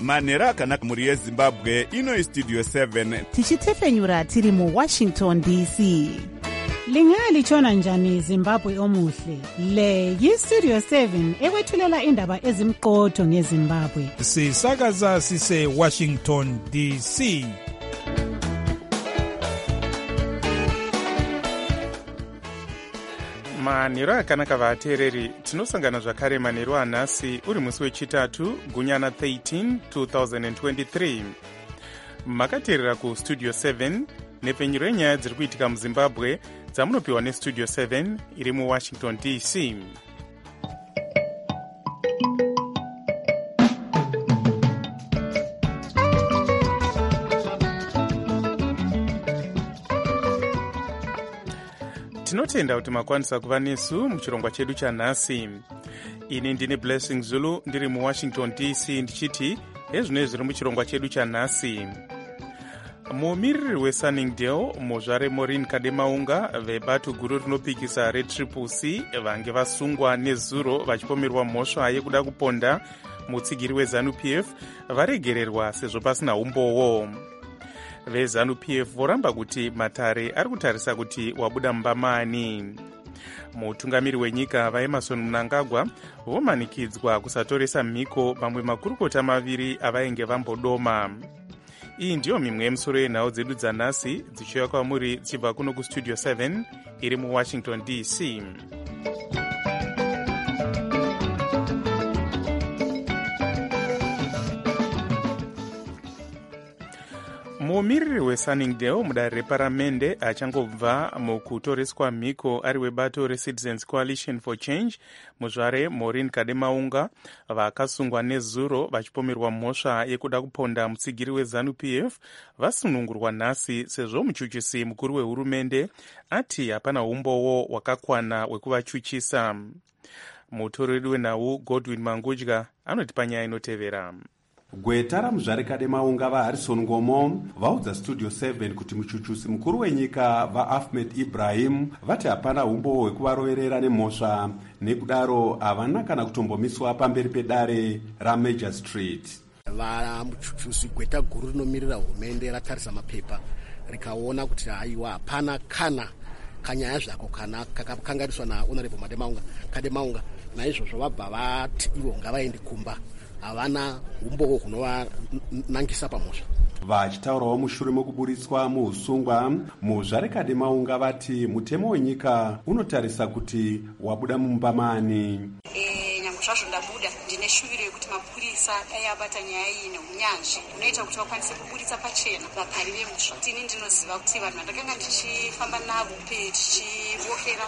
manhero akanaka mhuri yezimbabwe. Ino Studio 7 tichitefenyura tiri muWashington DC. Lingalitshona njani Zimbabwe omuhle? Le yiStudio 7 ekwethulela indaba ezimqotho ngeZimbabwe. Sisakaza sise Washington DC. Manhero akanaka vateereri, tinosangana zvakare manhero anhasi uri musi wechitatu gunyana 13 2023. Makateerera kuStudio 7 nepfenyuro yenyaya dziri kuitika muZimbabwe dzamunopiwa neStudio 7 iri muWashington DC. Tinotenda kuti makwanisa kuva nesu muchirongwa chedu chanhasi. Ini ndine Blessing Zulu ndiri muWashington DC ndichiti ezvino zviri muchirongwa chedu chanhasi. Mumiriri weSunningdale muzvare Maureen Kademaunga vebato guru rinopikisa reCCC vange vasungwa nezuro vachipomerwa mhosva yekuda kuponda mutsigiri weZANU-PF varegererwa sezvo pasina umbowo. VeZANU-PF voramba kuti Matare ari kutarisa kuti wabuda mumbamani. Mutungamiri wenyika vaEmmerson Mnangagwa vomanikidzwa kusatoresa mhiko mamwe makurukota maviri avainge vambodoma. Iyi ndiyo mimwe yemisoro yenhau dzedu dzanhasi dzichiuya kwamuri dzichibva kuno kuStudio 7 iri muWashington DC. Mumiriri weSunningdale mudare reparamende achangobva mukutoreswa mhiko ari webato reCitizens Coalition for Change muzvare Maureen Kademaunga vakasungwa nezuro vachipomerwa mhosva yekuda kuponda mutsigiri weZANU-PF vasunungurwa nhasi sezvo muchuchisi mukuru wehurumende ati hapana umbowo wakakwana wekuvachuchisa. Mutori wedu wenhau Godwin Mangudya anoti panyaya inotevera. Gweta ramuzvare Kademaunga vaHarrison Ngomo vaudza Studio 7 kuti muchuchusi mukuru wenyika vaAhmed Ibrahim vati hapana umbowo hwekuvaroverera nemhosva, nekudaro havana kana kutombomiswa pamberi pedare raMajor Street. Muchuchusi gweta guru rinomirira hurumende ratarisa mapepa rikaona kuti haiwa hapana kana kanyaya zvako kana kakakanganiswa naHonorable Kademaunga, naizvozvo vabva vati ivo ngavaende kumba, havana umbowo hunovanangisa pamhosva. Vachitaurawo mushure mokuburitswa muusungwa, muzvare Kademaunga vati mutemo wenyika unotarisa kuti wabuda mumbamani. Nyangwe zvazvo ndabuda, ndine shuviro yekuti mapurisa dai abata nyaya iyi neunyanzvi unoita kuti vakwanise kuburitsa pachena vapari vemhosva. Tini ndinoziva kuti vanhu vandakanga ndichifamba navo tichivokera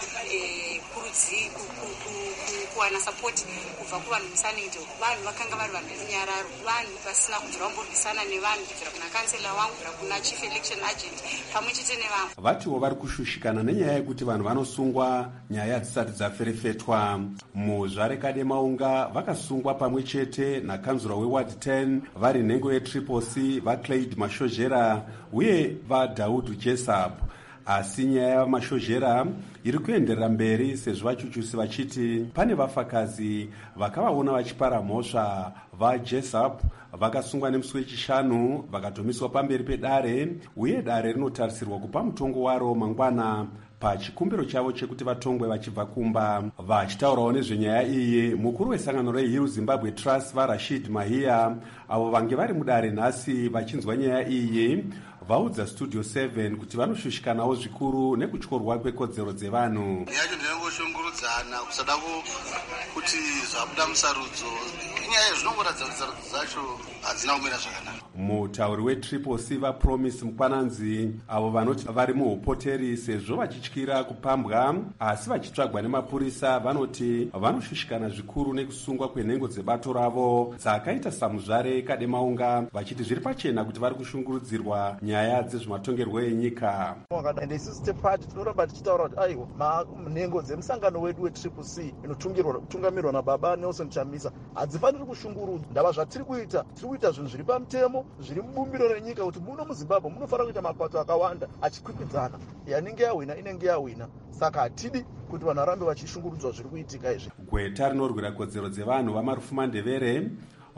kuwana sapoti kubva kuvanhu muSunningdale, vanhu vakanga vari vanhu verunyararo, vanhu vasina kubvira vamborwisana nevanhu kubvira kuna kansela wangu kubvira kuna chief election agent pamwe chete nevamwe. Vatiwo vari kushushikana nenyaya yekuti vanhu vanosungwa nyaya dzisati dzaferefetwa. Muzvare Kademaunga vakasungwa pamwe chete nakanzura weward 10 vari nhengo yeCCC vaClyde Mashozhera uye vaDaud Jessup. Asi nyaya yaMashozhera iri kuenderera mberi sezvo vachuchusi vachiti pane vafakazi vakavaona vachipara mhosva. VaJessup vakasungwa nemusi wechishanu vakatomiswa pamberi pedare uye dare rinotarisirwa kupa mutongo waro mangwana pachikumbiro chavo chekuti vatongwe vachibva kumba. Vachitaurawo nezvenyaya iyi, mukuru wesangano reHill Zimbabwe Trust vaRashid Mahia avo vange vari mudare nhasi vachinzwa nyaya iyi vaudza Studio 7 kuti vanoshushikanawo zvikuru nekutyorwa kwekodzero dzevanhu. Yacho ndinongoshungurudzana kusada kuti zvabuda musarudzo, inyaya zvinongoratidza kuti sarudzo dzacho hadzina kumira zvakanaka. Mutauri weCCC vaPromise Mukwananzi avo vanoti vari muhopoteri sezvo vachityira kupambwa asi vachitsvagwa nemapurisa vanoti vanoshushikana zvikuru nekusungwa kwenhengo dzebato ravo dzakaita samuzvare Kademaunga vachiti zviri pachena kuti vari kushungurudzirwa nyaya dzezvematongerwo enyika. Ende isusu tepati tinoramba tichitaura kuti aiwa nhengo dzemusangano wedu weCCC inotungamirwa nababa Nelson Chamisa hadzifaniri kushungurudzwa. Ndava zvatiri kuita zvinhu zviri pamutemo zviri mubumbiro renyika kuti muno muZimbabwe munofanira kuita mapato akawanda achikwikwidzana, yanenge yahwina inenge yahwina, saka hatidi kuti vanhu varambe vachishungurudzwa zviri kuitika izvi. Gweta rinorwira kodzero dzevanhu vaMarufu Mandevere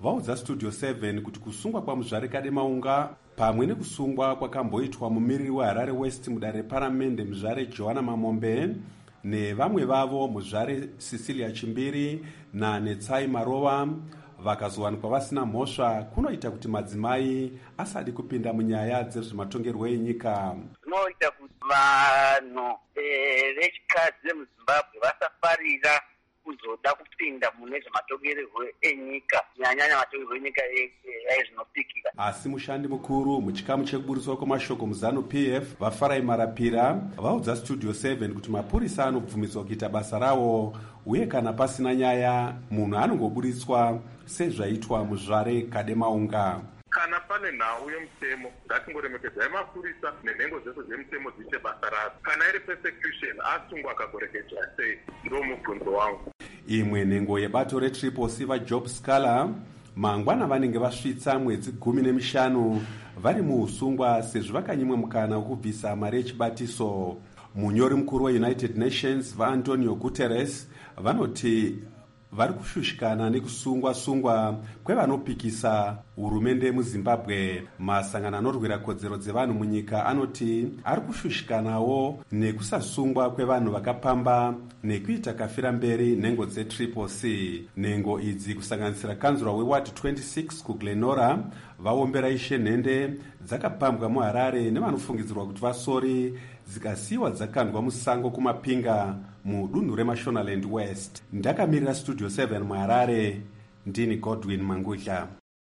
vaudza studio 7 kuti kusungwa kwamuzvare kademaunga pamwe nekusungwa kwakamboitwa mumiriri weharare west mudare reparamende muzvare johanna mamombe nevamwe vavo muzvare cecilia chimbiri nanetsai marova vakazowanikwa vasina mhosva kunoita kuti madzimai asadi kupinda munyaya dzezvematongerwo enyika. Zvinoita kuti vanhu vechikadzi vemuzimbabwe vasafarira kuzoda kupinda mune zvematongerwo enyika, kunyanya matongerwo enyika zvinopikira. Asi mushandi mukuru muchikamu chekuburiswa kwamashoko muzanu PF vafarai marapira vaudza studio 7 kuti mapurisa anobvumidzwa kuita basa rawo uye kana pasina nyaya munhu anongoburitswa sezvaitwa muzvare kademaunga. Kana pane nhau yemutemo ngatingoremekedzai mapurisa nenhengo dzese dzemutemo dziite basa radzo. Kana iri persecution asungwa akagorekedzwa sei, ndo mubvunzo wangu. Imwe nhengo yebato retriple C vajob Scala mangwana vanenge vasvitsa mwedzi 15 vari muusungwa sezvo vakanyimwe mukana wekubvisa mari yechibatiso. Munyori mukuru weUnited Nations vaAntonio Guterres vanoti vari kushushikana nekusungwa kwevanopikisa hurumende muzimbabwe. Masangano anorwira kodzero dzevanhu munyika anoti ari kushushikanawo nekusasungwa kwevanhu vakapamba nekuita kafira mberi nhengo dzetriple C. Nhengo idzi kusanganisira kanzura weward 26 kuGlenora vaombera ishe nhende dzakapambwa muharare nevanofungidzirwa kuti vasori dzikasiyiwa dzakandwa musango kumapinga mudunhu remashonaland west. Ndakamirira studio 7 muharare, ndini Godwin Mangudla.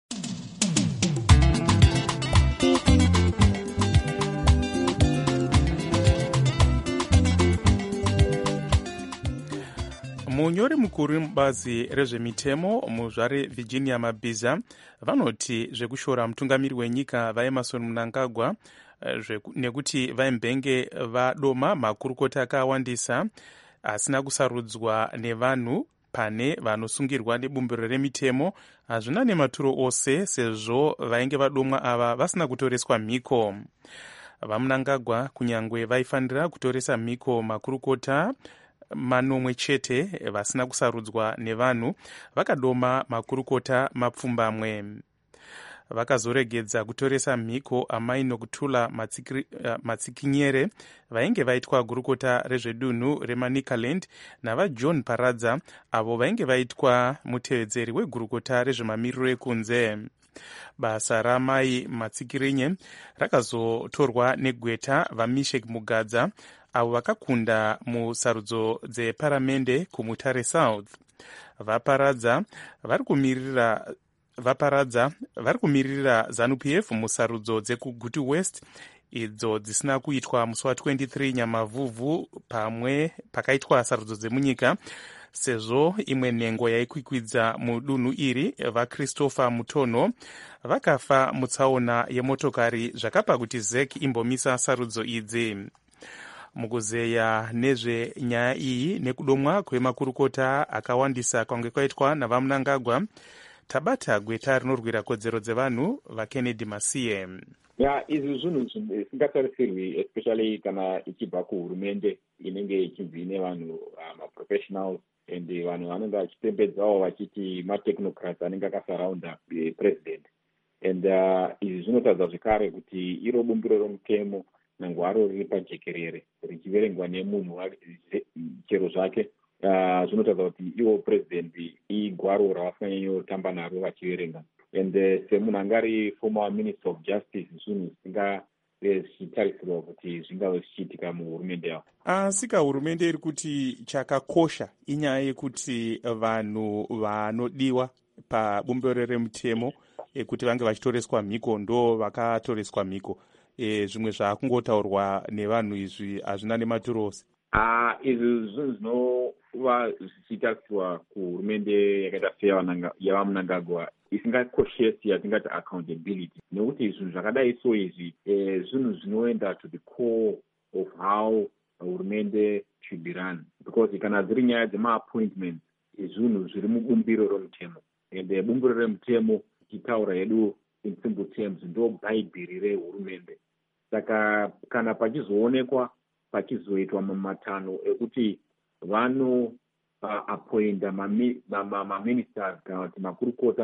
munyori mukuru mubazi rezvemitemo muzvare Virginia Mabhiza vanoti zvekushora mutungamiri wenyika vaEmmerson Mnangagwa nekuti vaembenge vadoma makurukota akawandisa asina kusarudzwa nevanhu pane vanosungirwa nebumbiro remitemo hazvina nematuro ose sezvo vainge vadomwa ava vasina kutoreswa mhiko. VaMnangagwa kunyangwe vaifanira kutoresa mhiko makurukota manomwe chete vasina kusarudzwa nevanhu vakadoma makurukota mapfumbamwe. Vakazoregedza kutoresa mhiko amai nokutula matsikinyere vainge vaitwa gurukota rezvedunhu reManicaland navaJohn Paradza avo vainge vaitwa mutevedzeri wegurukota rezvemamiriro ekunze. Basa ramai Matsikirinye rakazotorwa negweta vaMishek Mugadza avo vakakunda musarudzo dzeparamende kuMutare South. Vaparadza vari kumirira ZANU-PF musarudzo dzekuGutu West idzo dzisina kuitwa musi wa23 Nyamavhuvhu pamwe pakaitwa sarudzo dzemunyika, sezvo imwe nhengo yaikwikwidza mudunhu iri vaChristopher Mutono vakafa mutsaona yemotokari zvakapa kuti ZEC imbomisa sarudzo idzi. Mukuzeya nezvenyaya iyi nekudomwa kwemakurukota akawandisa kwange kwaitwa navaMnangagwa, tabata gweta rinorwira kodzero dzevanhu vaKennedy Masiye. Izvi zvinhu zvisingatarisirwi, especially kana ichibva kuhurumende inenge ichinzi ine vanhu maprofessionals and vanhu vanenge vachipembedzawo vachiti matechnocrats anenge akasaraunda president. And izvi zvinotadza zvekare kuti iro bumbiro romutemo nangwaro riri pajekerere richiverengwa nemunhu chero zvake. Zvinotadza kuti iwo president igwaro ravasinganyanyotamba naro vachiverenga. And semunhu angari former minister of justice zvinhu zvichitarisirwa kuti zvingave zvichiitika muhurumende yavo. Asika hurumende iri kuti chakakosha inyaya yekuti vanhu vanodiwa pabumbiro remutemo kuti vange vachitoreswa mhiko ndo vakatoreswa mhiko. Zvimwe zvakungotaurwa nevanhu izvi hazvina nematuro ose. Izvi zvinhu zvinova zvichitarisirwa kuhurumende yakaita seyaVaMnangagwa isingakoshesi yatingati accountability, nekuti zvinhu zvakadai so izvi zvinhu zvinoenda to the core of how hurumende should be run, because kana dziri nyaya dzemaappointments zvinhu zviri mubumbiro romutemo, and bumbiro remutemo tichitaura hedu in simple terms ndo bhaibheri rehurumende. Saka kana pachizoonekwa pachizoitwa mamatano ekuti vano appointa maministers kana kuti makurukota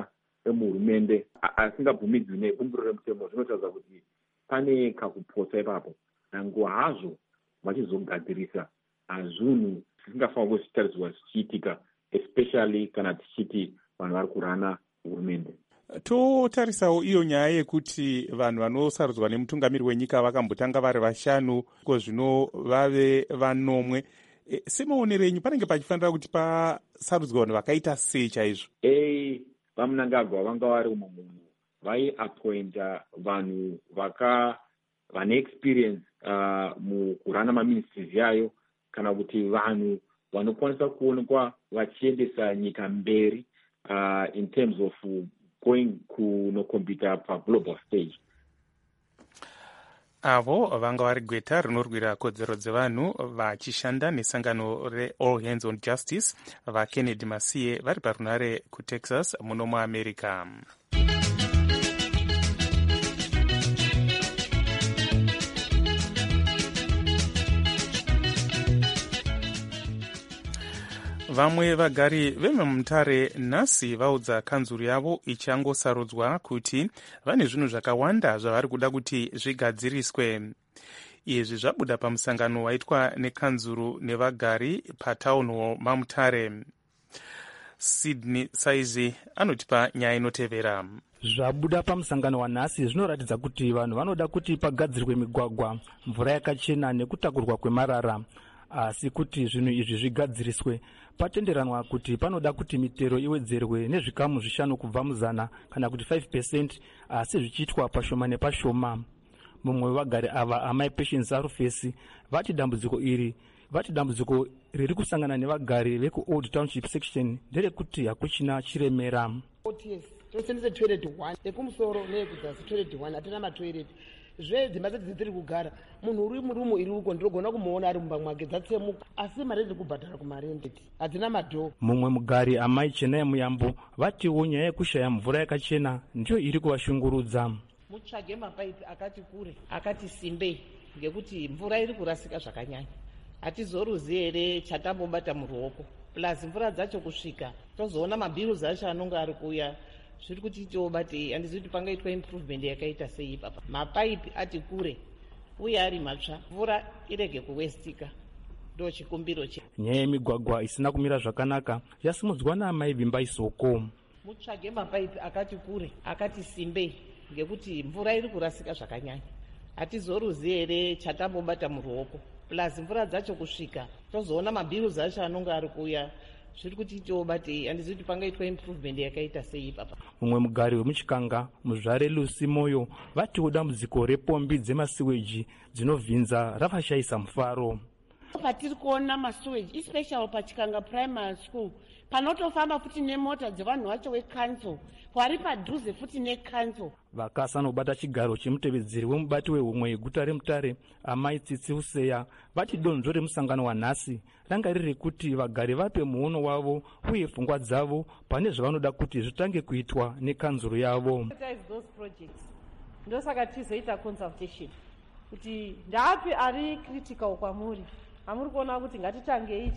emuhurumende asingabvumidzwi nebumbiro remutemo zvinotaridza kuti pane kakuposa ipapo. Nango hazvo vachizogadzirisa zvinhu zvisingafanira kuzvitaridzwa zvichiitika, especially kana tichiti vanhu vari kurana hurumende. Totarisawo iyo nyaya yekuti vanhu vanosarudzwa nemutungamiri wenyika vakambotanga vari 5, zvino vave 9. Semaonero enyu panenge pachifanira kuti pasarudzwa vanhu vakaita sei chaizvo? Vamunangagwa vanga vari umwe munhu vaiappointa vanhu vane experience mukurana maministries yayo, kana kuti vanhu vanokwanisa kuonekwa vachiendesa nyika mberi in terms of going kunokombita paglobal stage. Avo vanga vari gweta rinorwira kodzero dzevanhu vachishanda nesangano reAll Hands on Justice vaKennedy Masiye vari parunare kuTexas muno muAmerica. Vamwe vagari vemumutare nhasi vaudza kanzuru yavo ichangosarudzwa kuti vane zvinhu zvakawanda zvavari kuda kuti zvigadziriswe. Izvi zvabuda pamusangano waitwa nekanzuru nevagari patown hall mamutare. Sydney Saizi anotipa nyaya inotevera. Zvabuda pamusangano wanhasi zvinoratidza kuti vanhu vanoda kuti pagadzirwe migwagwa, mvura yakachena nekutakurwa kwemarara. Asi kuti zvinhu izvi zvigadziriswe, patenderanwa kuti panoda kuti mitero iwedzerwe nezvikamu 5 kubva muzana kana kuti 5%, asi zvichiitwa pashoma nepashoma. Mumwe wevagari ava, amai Patience Arufesi, vati dambudziko riri kusangana nevagari vekuOld Township section nderekuti hakuchina chiremera. Tosendese toilet 1 ekumusoro neyekudzasi toilet 1 hatina matoilet. Dzimba dzedu dziri kugara munhu uri murumu iri uko ndinogona kumuona ari mumba mwake dzatsemuka, asi mari dziri kubhadhara kumarende hadzina madhoo. Mumwe mugari, amai Chenai Muyambo, vatiwo nyaya yekushaya mvura yakachena ndiyo iri kuvashungurudza. Mutsvage mapaipi akati kure akati simbe, ngekuti mvura iri kurasika zvakanyanya. Hatizoruzi here chatambobata muruoko, plus mvura dzacho kusvika tozoona mabhiruzi acho anonga ari kuuya. Zviri kuti tiobate, handizivi kuti pangaitwa improvement yakaita sei ipapa. Mapaipi ati kure uye ari matsva, mvura irege kuwestika, ndo chikumbiro che. Nyaya yemigwagwa isina kumira zvakanaka yasimudzwa naamai Vimba Isoko. Mutsvage mapaipi akati kure akati simbe, ngekuti mvura iri kurasika zvakanyanya. Hatizoruzi here chatambobata muruoko, plus mvura dzacho kusvika tozoona mabhiruzi acho anonga ari kuuya. Zviri kuti tiobate, handizivi kuti pangaitwa improvement yakaita sei ipapa. Mumwe mugari wemuchikanga, muzvare Lucy Moyo, vatiwo dambudziko repombi dzemasiweji dzinovhinza ravashayisa mufaro. Patiri kuona masiweji especially pachikanga primary school panotofamba futi nemota dzevanhu vacho weCouncil vari padhuze futi neCouncil. Vakasanobata chigaro chemutevedzeri wemubati wehumwe yeguta reMutare, amai Tsitsi Useya, vati donzvo remusangano wanhasi ranga riri kuti vagari vape muono wavo uye pfungwa dzavo pane zvavanoda kuti zvitange kuitwa nekanzuro yavo. Ndosaka tizoita consultation kuti ndapi ari critical kwamuri, hamuri kuona kuti ngatitange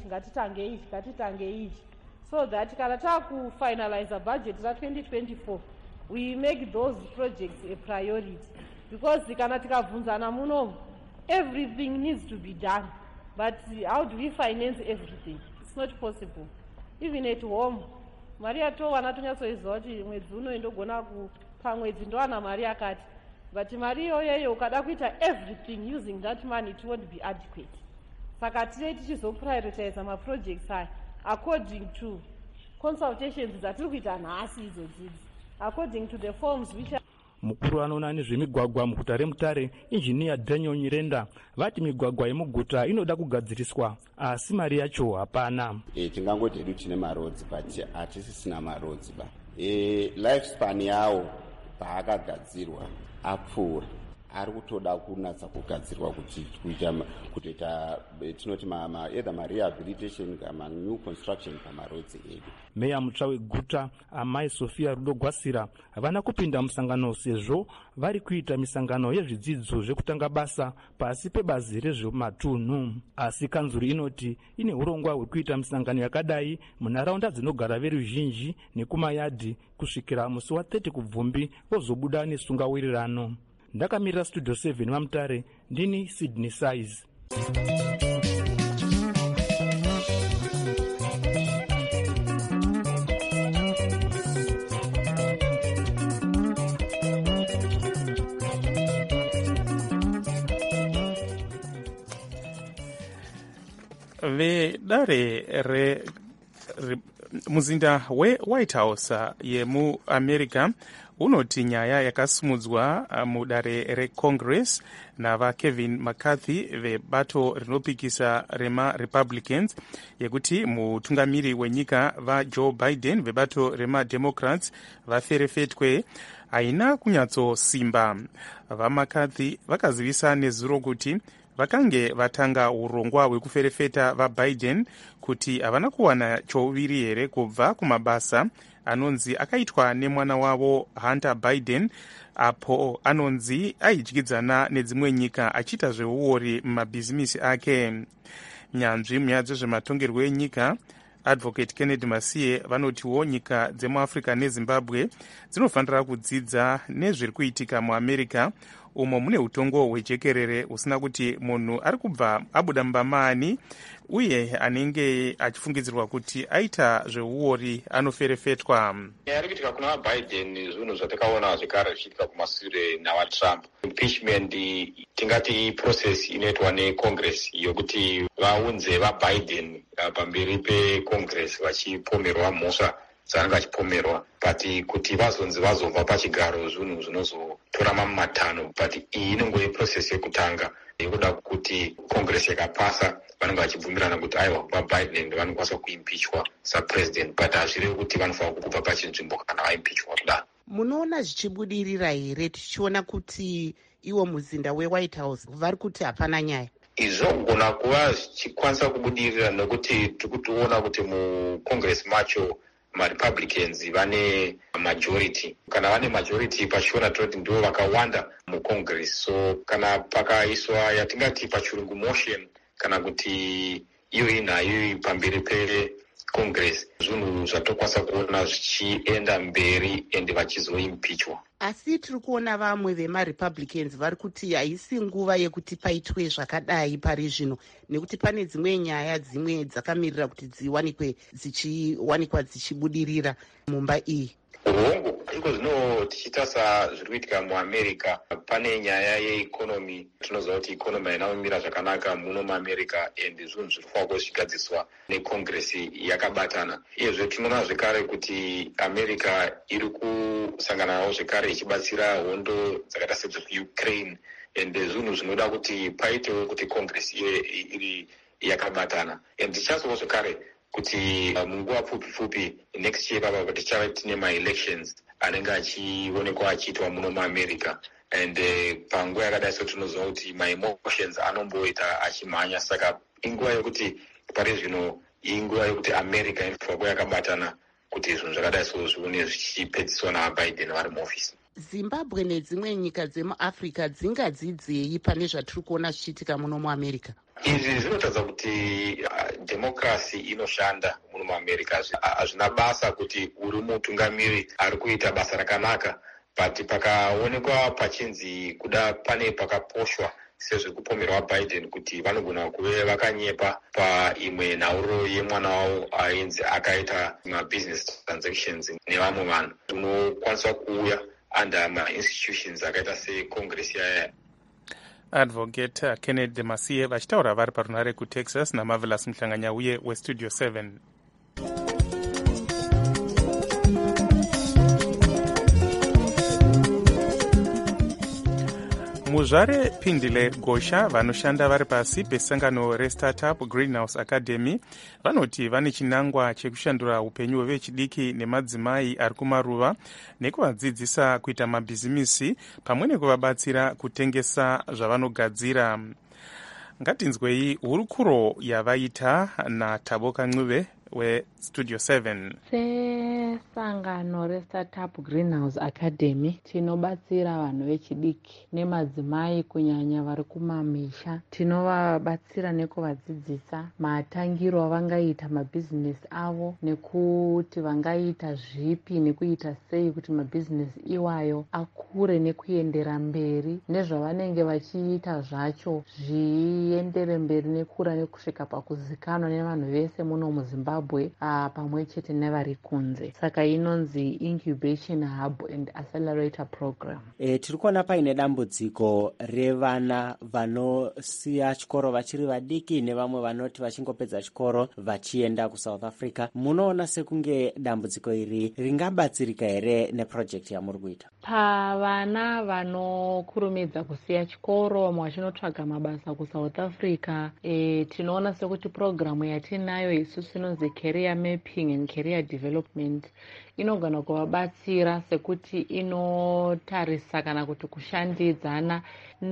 ichi, so that kana takufinalize budget ra2024 we make those projects a priority, because kana tikabvunzana muno everything needs to be done, but how do we finance everything? It's not possible. Even at home mari yatowana tonyatsoiziva kuti mwedzi uno indogona pamwedzi ndowana mari yakati, but mari iyoyeyo ukada kuita everything using that money it won't be adequate. Saka tinei tichizoprioritize maprojects aya according to consultations dzatiri kuita nhasi idzodzidzi, according to the forms which are... Mukuru anoona nezvemigwagwa muguta reMutare, injiniya Daniel Nyirenda, vati migwagwa yemuguta inoda kugadziriswa asi mari yacho hapana. Tingangoti hedu tine marodzi but hatisisina marodzi ba. Lifespan yawo paakagadzirwa apfuura. ari kutoda kunatsa kugadzirwa kutoita tinoti either marehabilitation kana new construction pamarodzi edu. meya mutsva weguta amai Sofia Rudo Gwasira havana kupinda musangano sezvo vari kuita misangano yezvidzidzo zvekutanga basa pasi pebazi rezvematunhu. Asi kanzuri inoti ine urongwa hwekuita misangano yakadai munharaunda dzinogara veruzhinji nekumayadhi kusvikira musi wa30 kubvumbi vozobuda nesungawirirano. Ndakamirira Studio 7 vaMutare, ndini Sydney Size. vedare muzinda weWhite House yemuamerica unoti nyaya yakasimudzwa mudare recongress navaKevin McCarthy vebato rinopikisa remaRepublicans yekuti mutungamiri wenyika vaJoe Biden vebato remademocrats vaferefetwe haina kunyatsosimba. VaMcCarthy vakazivisa nezuro kuti vakange vatanga urongwa hwekuferefeta vaBiden kuti havana kuwana chouviri here kubva kumabasa anonzi akaitwa nemwana wavo Hunter Biden, apo anonzi aidyidzana nedzimwe nyika achiita zveuori mumabhizimisi ake. Nyanzvi munyaya dzezvematongerwo enyika Advocate Kennedy Masiye vanotiwo nyika dzemuAfrica neZimbabwe dzinofanira kudzidza nezviri kuitika muAmerica umo mune utongo hwejekerere usina kuti munhu ari kubva abuda mubamani uye anenge achifungidzirwa kuti aita zveuori anoferefetwa. Ari kuitika kuna Biden zvinhu zvatakaona zvekare zvichiitika kumashure navaTrump. Impeachment tingati iprocess inoitwa neCongress yokuti vaunze vaBiden pamberi peCongress vachipomerwa mhosva dzaanenge achipomerwa, but kuti vazonzi vazobva pachigaro zvinhu zvinozotora mamatano, but iyi inenge iprocess yekutanga yekuda kuti Congress yakapasa vanenge vachibvumirana kuti aiwa vaBiden vanokwanisa kuimpichwa sapresident, but hazvirevi kuti vanofanira kubva pachinzvimbo kana vaimpichwa kudaro. Munoona zvichibudirira here tichiona kuti iwo muzinda weWhite House vari kuti hapana nyaya? Izvogona kuva zvichikwanisa kubudirira nekuti tirikutoona kuti muCongress macho maRepublicans vane majority. Kana vane majority pachiona toti ndivo vakawanda muCongress, so kana pakaiswa yatingati pachirungu motion kana kuti iyo inayo pamberi peCongress, zvinhu zvatokwanisa kuona zvichienda mberi ende vachizoimpichwa. Asi tiri kuona vamwe vemaRepublicans vari kuti haisi nguva yekuti paitwe zvakadai pari zvino, nekuti pane dzimwe nyaya dzimwe dzakamirira kuti dziwanikwa dzichibudirira mumba iyi. Hongu iko zvino tichitarisa zviri kuitika muAmerica, pane nyaya yeikonomi. Tinoziva kuti ikonomi haina kumira zvakanaka muno muAmerica ende zvinhu zviri kufanira kuzvigadziswa neCongress yakabatana. Iyezve tinoona zvekare kuti America iri kusanganawo zvekare ichibatsira hondo dzakaita sedzekuUkraine ende zvinhu zvinoda kuti paitewo kuti Congress iri yakabatana. Ende tichazivawo zvekare kuti munguva pfupi next year papa tichava tine maelections anenge achionekwa achiitwa muno muAmerica, and panguva yakadai so tinoziva kuti maemotions anomboita achimhanya. Saka inguva yekuti pari zvino inguva yekuti America inofanira kuva yakabatana kuti zvinhu zvakadai so zvione zvichipedziswa navaBiden vari muofisi. Zimbabwe nedzimwe nyika dzemuAfrica dzingadzidzei pane zvatiri kuona zvichiitika muno muAmerica? Izvi zvinotadza kuti democracy inoshanda muno muAmerica. Hazvina basa kuti uri mutungamiri ari kuita basa rakanaka, but pakaonekwa pachinzi kuda pane pakaposhwa sezvekupomerwa Biden kuti vanogona kuve vakanyepa paimwe nhauro yemwana wavo ainzi akaita mabusiness transactions nevamwe vanhu, unokwanisa kuuya under ma-institutions akaita seCongress yaya. Advocate Kennedy Masiye vachitaura vari parunare kuTexas naMarvelous Mhlanganya uye weStudio 7. muzvare Phindile Gosha vanoshanda vari pasi pesangano reStartup Greenhouse Academy vanoti vane chinangwa chekushandura upenyu hwevechidiki nemadzimai ari kumaruva nekuvadzidzisa kuita mabhizimisi pamwe nekuvabatsira kutengesa zvavanogadzira. Ngatinzwei hurukuro yavaita naThabo Kancube weStudio 7. Sesangano reStartup Greenhouse Academy tinobatsira vanhu vechidiki nemadzimai kunyanya vari kumamisha. Tinovabatsira nekuvadzidzisa matangiro avangaita mabhizinesi avo nekuti vangaita zvipi nekuita sei kuti mabhizinesi iwayo akure nekuendera mberi nezvavanenge vachiita zvacho zviendere mberi nekura nekusvika pakuzikanwa nevanhu vese muno muZimbabwe pamwe chete nevari kunze. Saka inonzi Incubation Hub and Accelerator Program. Tiri kuona paine dambudziko revana vanosiya chikoro vachiri vadiki nevamwe vanoti vachingopedza chikoro vachienda kuSouth Africa. Munoona sekunge dambudziko iri ringabatsirika here neprojekti yamuri kuita? Pavana vanokurumidza kusiya chikoro vamwe vachinotsvaga mabasa kuSouth Africa, tinoona sekuti programu yatinayo isusu inonzi Career Mapping and Career Development inogona kuvabatsira sekuti inotarisa kana kuti kushandidzana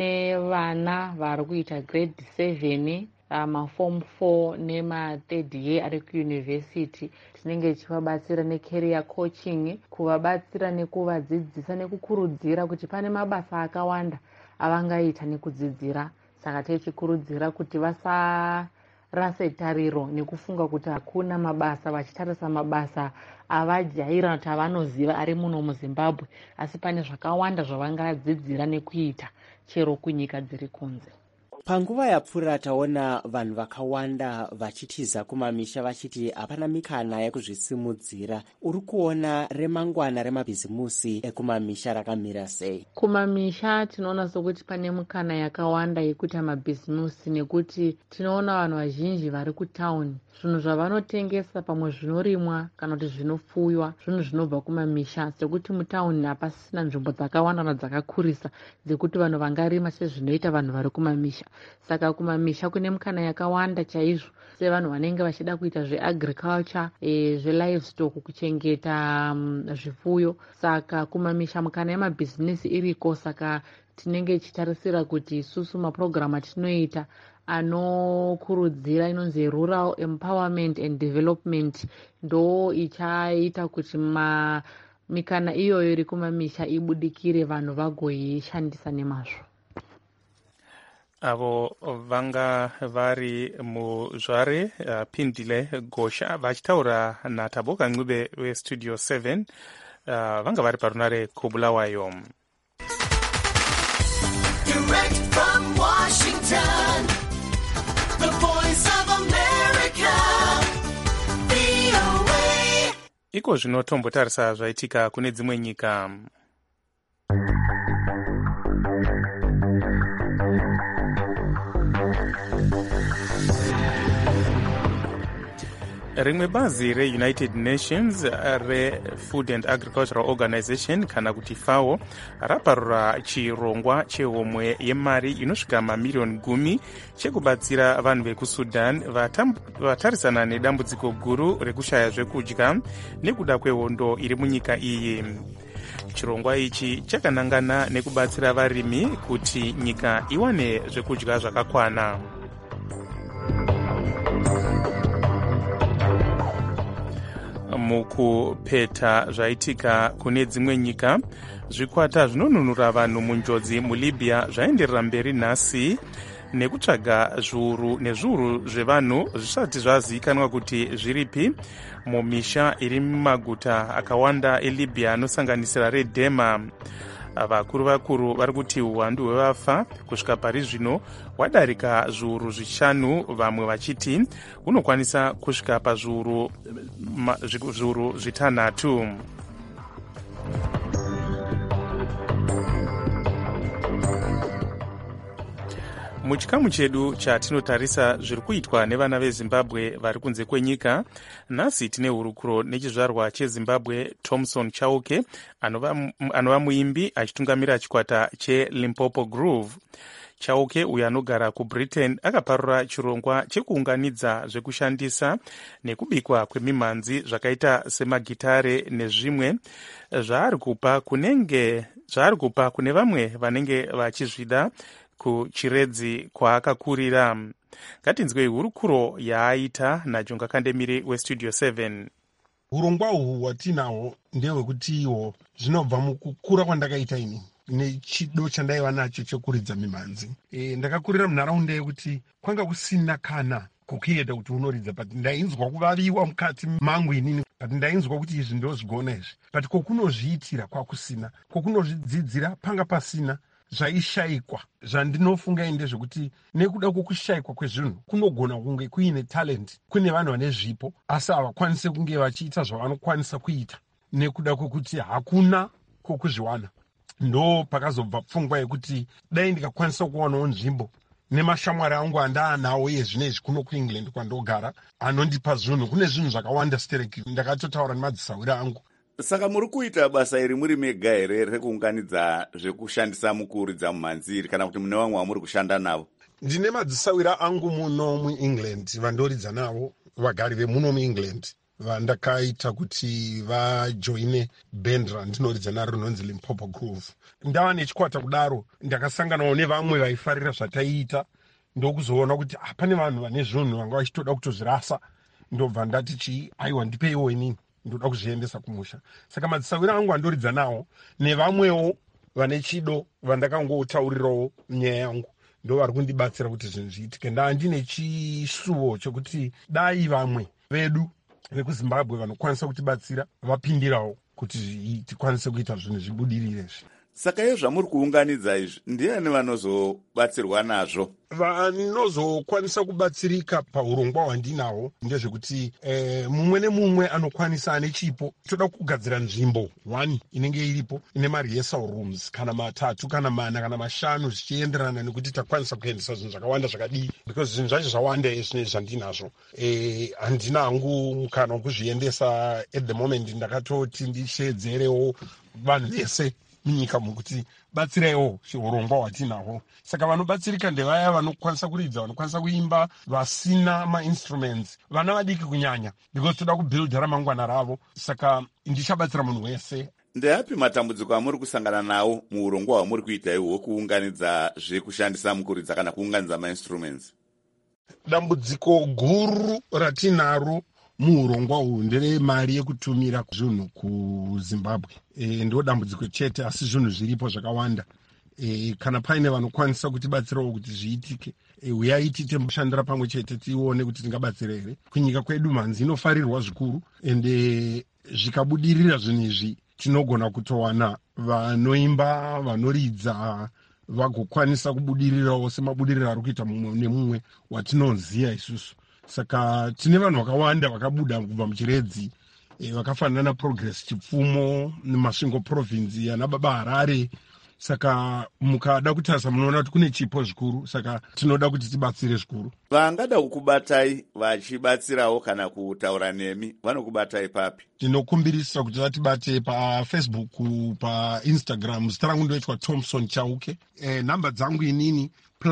nevana vari kuita grade 7 maform 4 nema3rd year ari kuyunivhesiti. Tinenge tichivabatsira necareer coaching, kuvabatsira nekuvadzidzisa nekukurudzira kuti pane mabasa akawanda avangaita nekudzidzira. Saka tichikurudzira kuti vasarase tariro nekufunga kuti hakuna mabasa, vachitarisa mabasa avajaira kuti avanoziva ari muno muZimbabwe, asi pane zvakawanda zvavangadzidzira nekuita chero kunyika dziri kunze. Panguva yapfuura taona vanhu vakawanda vachitiza kumamisha vachiti hapana mikana yekuzvisimudzira. Uri kuona remangwana remabhizimusi ekumamisha rakamira sei? Kumamisha tinoona sokuti pane mikana yakawanda yekuita mabhizimusi nekuti tinoona vanhu vazhinji vari kutauni zvinhu zvavanotengesa pamwe zvinorimwa kana kuti zvinofuywa zvinhu zvinobva kumamisha, sekuti mutauni hapasina nzvimbo dzakawanda nadzakakurisa dzekuti vanhu vangarima sezvinoita vanhu vari kumamisha. Saka kumamisha kune mikana yakawanda chaizvo sevanhu vanenge vachida kuita zveagriculture, zvelivestock, kuchengeta zvifuyo. Saka kumamisha mikana yemabhizinesi iriko. Saka tinenge tichitarisira kuti isusu mapurogiramu atinoita anokurudzira inonzi Rural Empowerment and Development ndo ichaita kuti mikana iyoyo iri kumamisha ibudikire vanhu vagoishandisa nemazvo. Avo vanga vari muzvare Phindile Gosha vachitaura naThabo Kancube weStudio 7 vanga vari parunare kuBulawayo. Direct from Washington, the voice of America, VOA. Iko zvino tombotarisa zvaitika kune dzimwe nyika. Rimwe bazi reUnited Nations reFood and Agricultural Organization kana kuti FAO raparura chirongwa chehomwe yemari inosvika mamiliyoni 10 chekubatsira vanhu vekuSudan vatarisana nedambudziko guru rekushaya zvekudya nekuda kwehondo iri munyika iyi. Chirongwa ichi chakanangana nekubatsira varimi kuti nyika iwane zvekudya zvakakwana. Mukupeta zvaitika kune dzimwe nyika, zvikwata zvinonunura vanhu munjodzi muLibya zvaenderera mberi nhasi nekutsvaga zviuru nezviuru zvevanhu zvisati zvazivikanwa kuti zviripi mumisha iri mumaguta akawanda eLibya anosanganisira reDema. Vakuru vari kuti uwandu hwevafa kusvika pari zvino hwadarika zviuru 5, vamwe vachiti hunokwanisa kusvika pazviuru 6. muchikamu chedu chatinotarisa zviri kuitwa nevana vezimbabwe vari kunze kwenyika, nhasi tine hurukuro nechizvarwa chezimbabwe Thomson Chauke anova muimbi achitungamira chikwata cheLimpopo Groove. Chauke uyo anogara kubritain akaparura chirongwa chekuunganidza zvekushandisa nekubikwa kwemimhanzi zvakaita semagitare nezvimwe zvaari kupa kune vamwe vanenge vachizvida kuchiredzi kwaakakurira. Ngatinzwei hurukuro yaaita naJonga Kandemire westudio 7. Urongwa uhu watinahwo ndehwekuti iwo zvinobva mukukura kwandakaita ini nechido chandaiva nacho chekuridza mimhanzi. Ndakakurira munharaunda yekuti kwanga kusina kana kukuenda kuti unoridza, but ndainzwa kuvaviwa mukati mangu inini, but ndainzwa kuti izvi ndozvigona izvi, but kokunozviitira kwakusina, kokunozvidzidzira panga pasina. Zvaishayikwa zvandinofunga ndezvekuti nekuda kwokushayikwa kwezvinhu kunogona kunge kuine talent, kune vanhu vane zvipo asi havakwanise kunge vachiita zvavanokwanisa kuita nekuda kwokuti hakuna kwokuzviwana. Ndo pakazobva pfungwa yekuti dai ndikakwanisa kuwanawo nzvimbo nemashamwari angu andaanawo yezvinezvi kuno kuengland kwandogara anondipa zvinhu. Kune zvinhu zvakawanda stereki, ndakatotaura nemadzisawira angu. Saka muri kuita basa iri muri mega here rekuunganidza zvekushandisa mukuridza mumhanzi iri, kana kuti mune vamwe vamuri kushanda navo? Ndine madzisawira angu muno muengland vandoridza navo, vagari vemuno muengland vandakaita kuti vajoine band randinoridza naro rinonzi Limpopo Groove. Ndava nechikwata kudaro ndakasanganawo nevamwe vaifarira zvataiita, ndokuzoona kuti pane vanhu vane zvinhu vanga vachitoda kutozvirasa. Ndobva ndati aiwa ndipeiwo inini ndoda kuzviendesa kumusha. Saka madzisawira angu andoridza nawo nevamwewo vane chido vandakangotaurirawo nyaya yangu ndo vari kundibatsira kuti zvinhu zviitike. Ndaa ndine chisuwo chokuti dai vamwe vedu vekuzimbabwe vanokwanisa kutibatsira vapindirawo kuti tikwanise kuita zvinhu zvibudirire. Saka iyo zvamuri kuunganidza izvi ndiani vanozobatsirwa nazvo? Vanozokwanisa kubatsirika paurongwa hwandinawo ndezvekuti mumwe nemumwe anokwanisa ane chipo. Toda kugadzira nzvimbo 1 inenge iripo ine marehearsal rooms kana 3 kana 4 kana 5 zvichienderana nekuti takwanisa kuendesa zvinhu zvakawanda zvakadii, because zvinhu zvacho zvawanda zvinezvi zvandinazvo. Handina hangu mukana wokuzviendesa at the moment. Ndakatoti ndishedzerewo vanhu vese munyika mukuti batsiraiwo chiurongwa hwatinahwo. Saka vanobatsirika ndevaya vanokwanisa kuridza, vanokwanisa kuimba, vasina mainstruments, vana vadiki kunyanya, because toda kubuilda ramangwana ravo. Saka ndichabatsira munhu wese. Ndeapi matambudziko amuri kusangana nawo muurongwa hwamuri kuita ihwo hwekuunganidza zvekushandisa mukuridza kana kuunganidza mainstruments? Dambudziko guru ratinaro muurongwa uhu ndere mari yekutumira zvinhu kuZimbabwe. Ndo dambudziko chete, asi zvinhu zviripo zvakawanda. Kana paine vanokwanisa kutibatsirawo kuti zviitike, uyai tiite mushandira pamwe chete tione kuti tingabatsira here. Kunyika kwedu mhanzi inofarirwa zvikuru, ende zvikabudirira zvinhu izvi tinogona kutowana vanoimba, vanoridza, vagokwanisa kubudirirawo semabudiriro ari kuita mumwe nemumwe watinoziya isusu. Saka tine vanhu vakawanda vakabuda kubva muchiredzi, vakafanana naProgress Chipfumo neMasvingo Province ana Baba Harare. Saka mukada kutarisa munoona kuti kune chipo zvikuru, saka tinoda kuti tibatsire zvikuru. Vangada kukubatai vachibatsirawo kana kutaura nemi vanokubatai papi? Tinokumbirisa kuti vatibate paFacebook, paInstagram. Zita rangu ndoitwa Thomson Chauke. Namba dzangu inini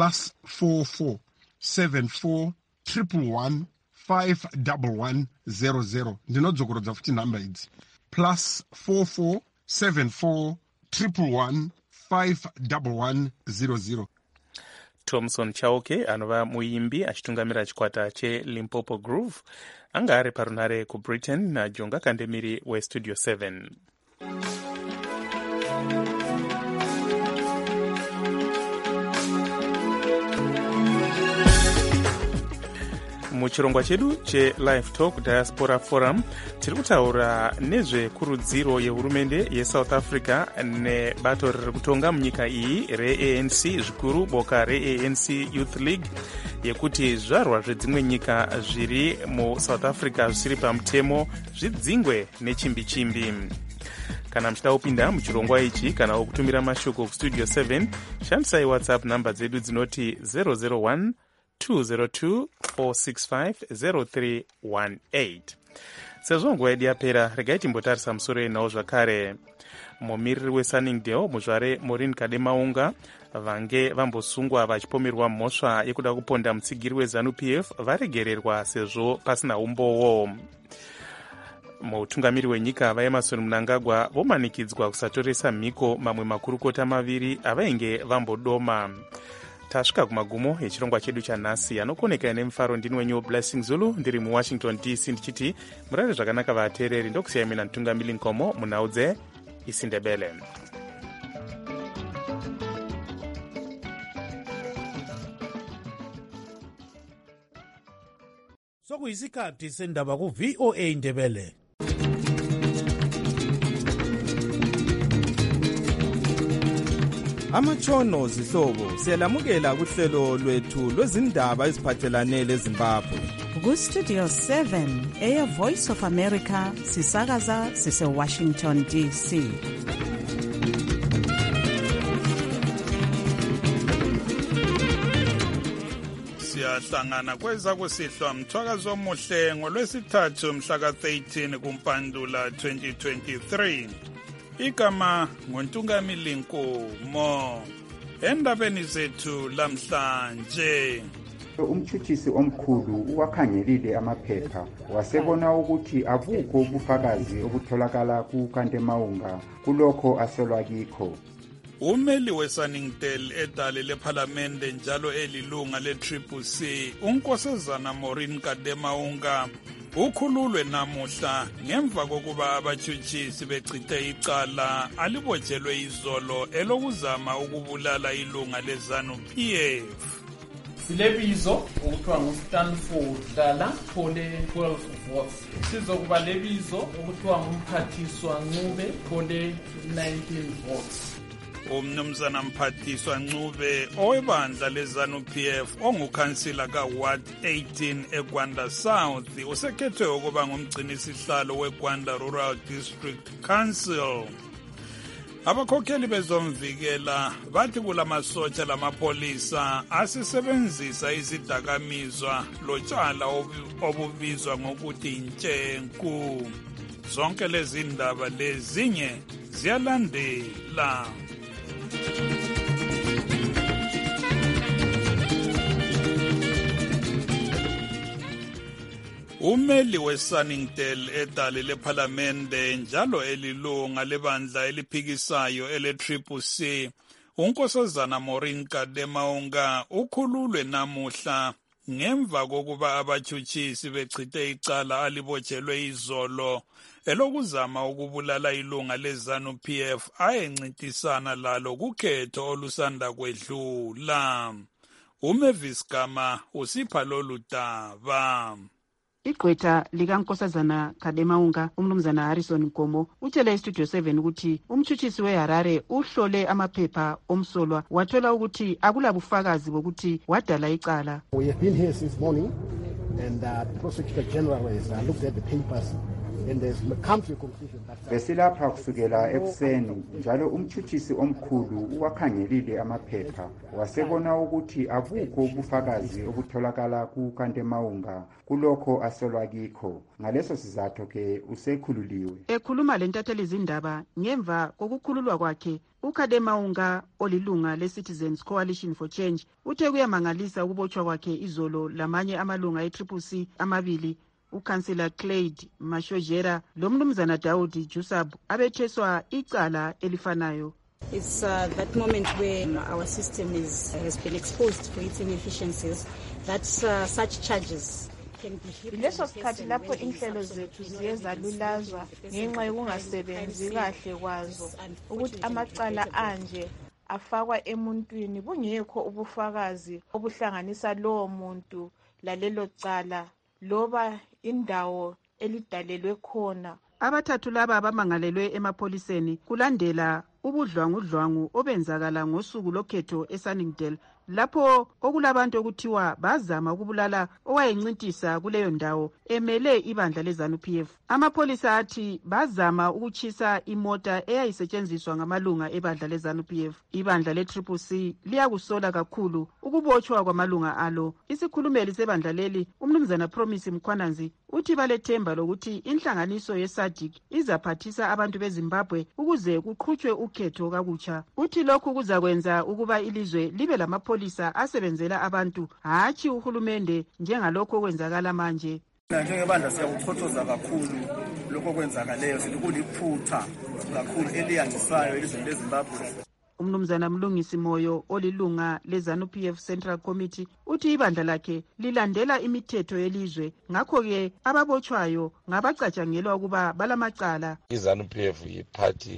+44 74 111 51100. Ndinodzokorodza futi namba idzi +44 74 111 51100. Thomson Chauke anova muimbi achitungamira chikwata cheLimpopo Groove anga ari parunare kubritain naJonga Kandemire westudio 7. Muchirongwa chedu cheLive Talk Diaspora Forum tiri kutaura nezvekurudziro yehurumende yeSouth Africa nebato riri kutonga munyika iyi reANC, zvikuru boka reANC Youth League, yekuti zvarwa zvedzimwe nyika zviri muSouth Africa zvisiri pamutemo zvidzingwe nechimbi-chimbi. kana muchida kupinda muchirongwa ichi kana kutumira mashoko kustudio 7 shandisai whatsapp namba dzedu dzinoti 001 202 465 0318. sezvo nguva yedu yapera, regai timbotarisa musoro yenhau zvakare. Mumiriri weSunningdale muzvare Maureen Kademaunga vange vambosungwa vachipomerwa mhosva yekuda kuponda mutsigiri weZANU-PF varegererwa sezvo pasina umbowo. Mutungamiri wenyika vaEmerson Mnangagwa vomanikidzwa kusatoresa mhiko mamwe makurukota maviri avainge vambodoma. Tasvika kumagumo echirongwa chedu chanhasi. Anokoneka nemufaro ndini wenyu Blessing Zulu ndiri muWashington DC ndichiti murare zvakanaka vateereri. Ndokusiyai mina Ntungamiri Nkomo munhau dzeIsindebele. Sokuyisikhathi sendaba ku VOA Ndebele. Amatshono zihlobo siyalamukela kuhlelo lwethu lwezindaba eziphathelane leZimbabwe. Ku-Studio 7 Air Voice of America sisakaza sise-Washington DC. Siyahlangana kweza kusihlwa mthwakazi omuhle ngolwesithathu mhla ka-13 kuMpandula 2023. Igama nguNtungamili Nkomo. Endabeni zethu lamhlanje, umtshutshisi omkhulu wakhangelile amaphepha wasebona ukuthi abukho ubufakazi obutholakala kuKandemaunga kulokho asolwa kikho. umeli weSunningdale edale lephalamende njalo elilunga le-CCC uNkosazana Maureen Kademaunga ukhululwe namuhla ngemva kokuba abatshutshisi bechithe icala alibotshelwe izolo elokuzama ukubulala ilunga leZANU-PF. Silebizo okuthiwa nguStanford Dlala thole 12 votes. Sizokuba lebizo okuthiwa nguMphathiswa Ncube thole 19 votes. Umnumzana Mphathiswa Ncube owebandla leZANU-PF ongukhansila kaWard 18 eGwanda South usekhethwe ukuba ngumgcinisihlalo weGwanda Rural District Council. Abakhokheli bezomvikela bathi kulamasotsha lamapolisa asisebenzisa izidakamizwa lotshwala obubizwa ngokuthi intshenku. Zonke lezi ndaba lezinye ziyalandela. Umeli weSunningdale edale lephalamende njalo elilunga lebandla eliphikisayo ele-CCC uNkosazana Maureen Kademaunga ukhululwe namuhla ngemva kokuba abatshutshisi bechithe icala alibotshelwe izolo elokuzama ukubulala ilunga leZANU-PF ayencintisana lalo kukhetho olusanda kwedlula. uMavis Gama usipha lolu daba. Igqwetha likaNkosazana Kademaunga umnumzana Harrison Nkomo utshele iStudio 7 ukuthi umtshutshisi weHarare uhlole amaphepha omsolwa wathola ukuthi akulabufakazi bokuthi wadala icala. We have been here since morning and the Prosecutor General has looked at the papers and has come to a conclusion that besilapha kusukela ekuseni njalo umtshutshisi omkhulu wakhangelile amaphepha wasebona ukuthi abukho ubufakazi obutholakala kuKandemaunga kulokho asolwa kikho. Ngaleso sizathu ke usekhululiwe. Ekhuluma lentatheli izindaba ngemva kokukhululwa kwakhe, uKademaunga olilunga leCitizens Coalition for Change uthe kuyamangalisa ukubotshwa kwakhe izolo lamanye amalunga e-CCC amabili, uKhansila Clyde Mashojera lomnumzana Daudi Jusab abetheswa icala elifanayo. It's that moment where our system has been exposed for its inefficiencies that such charges can be. Leso sikhathi lapho inhlelo zethu ziye zalulazwa ngenxa yokungasebenzi kahle kwazo ukuthi amacala anje afakwa emuntwini bungekho ubufakazi obuhlanganisa lowo muntu lalelo cala loba indawo elidalelwe khona. Abathathu laba abamangalelwe emapoliseni kulandela ubudlwangudlwangu obenzakala ngosuku lokhetho eSunningdale lapho okulabantu okuthiwa bazama ukubulala owayencintisa kuleyo ndawo emele ibandla leZANU-PF. Amapholisa athi bazama ukutshisa imota eyayisetshenziswa ngamalunga ebandla leZANU-PF. Ibandla le-CCC liyakusola kakhulu ukubotshwa kwamalunga alo. Isikhulumeli sebandla leli, umnumzana Promise Mkhwananzi, uthi balethemba lokuthi inhlanganiso yeSADC izaphathisa abantu beZimbabwe ukuze kuqhutshwe ukhetho kakutsha. Uthi lokhu kuzakwenza ukuba ilizwe libe lamapholisa asebenzela abantu, hatshi uhulumende njengalokho kwenzakala manje. Njengebandla siyakuchothoza kakhulu lokho kwenzakaleyo, siliphutha kakhulu eliyandisayo elizweni leZimbabwe. Umnumzana Mlungisi Moyo olilunga leZANU-PF Central Committee uthi ibandla lakhe lilandela imithetho yelizwe, ngakho-ke ababotshwayo ngabacatshangelwa ukuba balamacala. iZANU-PF yiphathi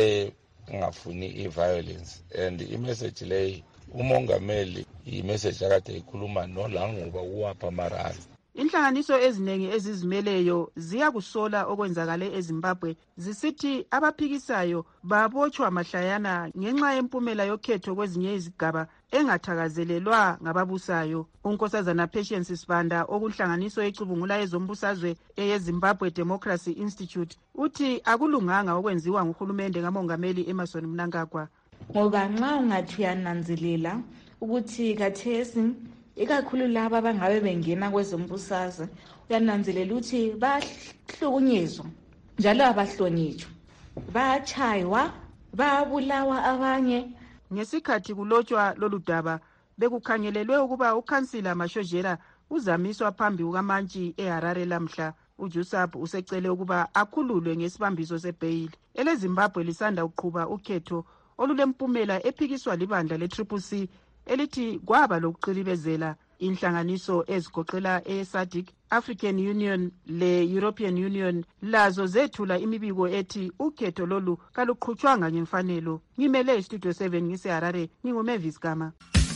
engafuni i-violence, and imessage leyi umongameli yimessage akade ikhuluma nolanguba uwapha marara. Inhlanganiso eziningi ezizimeleyo ziyakusola okwenzakale eZimbabwe, zisithi abaphikisayo babotshwa mahlayana ngenxa yempumela yokhetho kwezinye izigaba engathakazelelwa ngababusayo. uNkosazana Patience Sibanda okunhlanganiso ecubungula ezombusazwe eyeZimbabwe Democracy Institute uthi akulunganga okwenziwa nguhulumende kamongameli Emmerson Mnangagwa. Ngoba nxa ungathi uyananzelela ukuthi kathesi ikakhulu laba abangabe bengena kwezombusazwe uyananzelela ukuthi bahlukunyezwa njalo abahlonitshwa, bayachaywa, bayabulawa abanye. Ngesikhathi kulotshwa lolu daba bekukhangelelwe ukuba ukhansila Mashojela uzamiswa phambi kukaMantshi eHarare lamhla. uJusab usecele ukuba akhululwe ngesibambiso sebhayili. EleZimbabwe lisanda uqhuba ukhetho olulempumela ephikiswa libandla le-CCC elithi kwaba lokuqilibezela. Inhlanganiso ezigoqela eSADC, African Union le-European Union lazo zethula imibiko ethi ukhetho lolu kaluqhutshwanga ngemfanelo. Ngimele iStudio 7 ngiseHarare, nginguMavis Gama.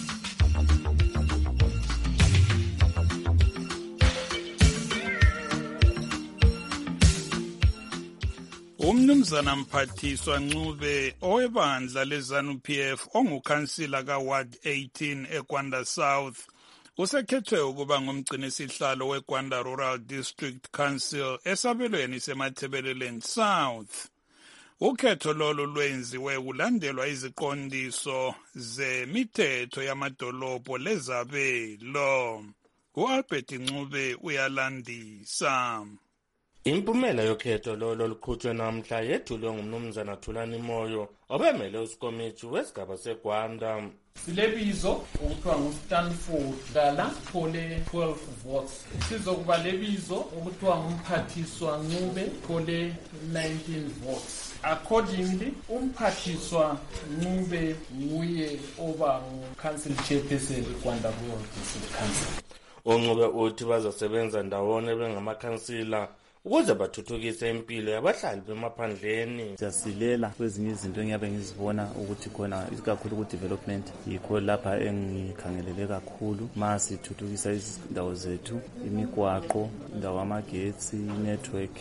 Umnumzana Mphathiswa Ncube owebandla leZANU-PF ongukhansila kaWard 18 eGwanda South usekhethwe ukuba ngumgcinisihlalo weGwanda Rural District Council esabelweni semathebeleleni South. Ukhetho lolu lwenziwe kulandelwa iziqondiso zemithetho yamadolobho lezabelo. uAlbert Ncube uyalandisa. Impumela yokhetho lolo luqhutshwe namhla yethulwe ngumnumzana Thulani Moyo obemele uSikomithi wesigaba seGwanda. Silebizo okuthiwa nguStanford Dala thole 12 votes. Sizokuba lebizo okuthiwa nguMphathiswa Ncube thole 19 votes. Accordingly, uMphathiswa Ncube nguye oba council chairperson eGwanda Rural District Council. uNcube uthi bazasebenza ndawonye bengamakhansila ukuze bathuthukise impilo yabahlali bemaphandleni. Siyasilela kwezinye izinto engiyabe ngizibona ukuthi khona ikakhulu ku development yikho lapha engikhangelele kakhulu. Masithuthukisa izindawo zethu, imigwaqo, indawo amagetsi, network,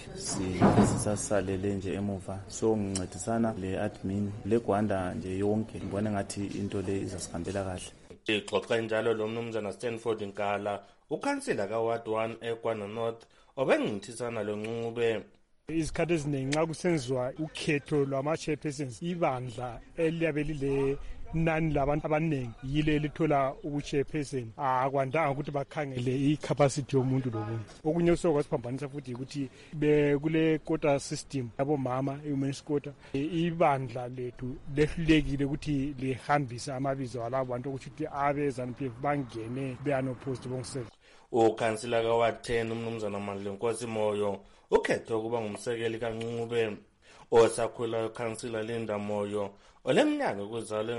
sisasalele nje emuva. So ngincedisana le-admin leGwanda nje yonke, ngibona ngathi into le izasihambela kahle. Ixoxa njalo lo mnumzana Stanford Nkala, ukhansila kaWard 1 eGwanda North obengithisana lo Ncube. Izikhathi eziningi nxa kusenziwa ukhetho lwama-chairpersons, ibandla eliyabe lile nani labantu abaningi yile lithola ubu-chairperson. Akwandanga ukuthi bakhangele i-capacity yomuntu lomuntu. Okunye sokwasiphambanisa futhi ukuthi kule quota system yabomama, i-women's quota, ibandla lethu lehlulekile ukuthi lihambise amabizo alabo bantu ukuthi abe-ZANU-PF bangene beyanophost bongisebenza. Ukhansila kaWard 10 umnumzana Mandlenkosi Moyo ukhethe ukuba ngumsekeli kaNcube. Osakhula ukhansila Linda Moyo oleminyaka kuzalwe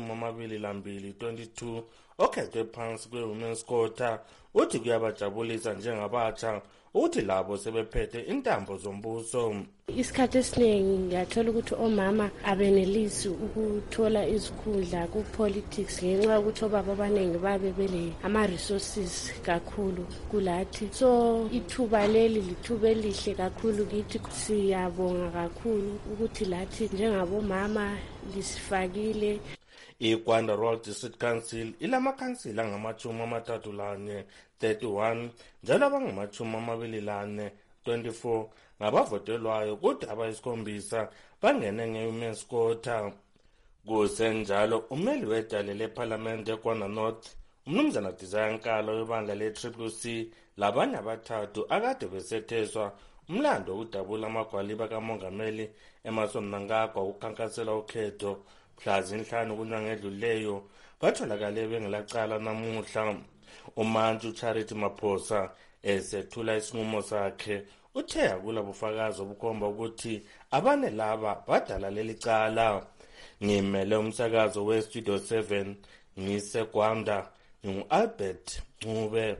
ngama-22 22 okhethwe phansi kwe-women's quota uthi kuyabajabulisa njengabatsha ukuthi labo sebephethe intambo zombuso. Isikhathi esiningi ngiyathola ukuthi omama abenelisi ukuthola izikhundla ku-politics ngenxa yokuthi obaba abaningi babe bele ama-resources kakhulu kulathi. So ithuba leli lithuba elihle kakhulu kithi. Siyabonga kakhulu ukuthi lathi njengabomama lisifakile. iGwanda Rural District Council ilamakhansila angama-34 31 njalo abangama-24 24 ngabavotelwayo kodwa abayisikhombisa bangene nge-women's quota. Kusenjalo ummeli wedale lephalamende eGwanda North umnumzana Desire Nkalo webandla le-CCC labanye abathathu akade besetheswa umlando wokudabula amagwaliba kamongameli Emmerson Mnangagwa ukukhankasela ukhetho mhla zinhlanu kunyanga edluleyo batholakale bengelacala namuhla. uMantshi Charity Maphosa esethula isinqumo sakhe uthe akula bufakazi obukhomba ukuthi abane laba badala leli cala. Ngimele umsakazo weStudio 7 ngiseGwanda ngingu-Albert Ncube.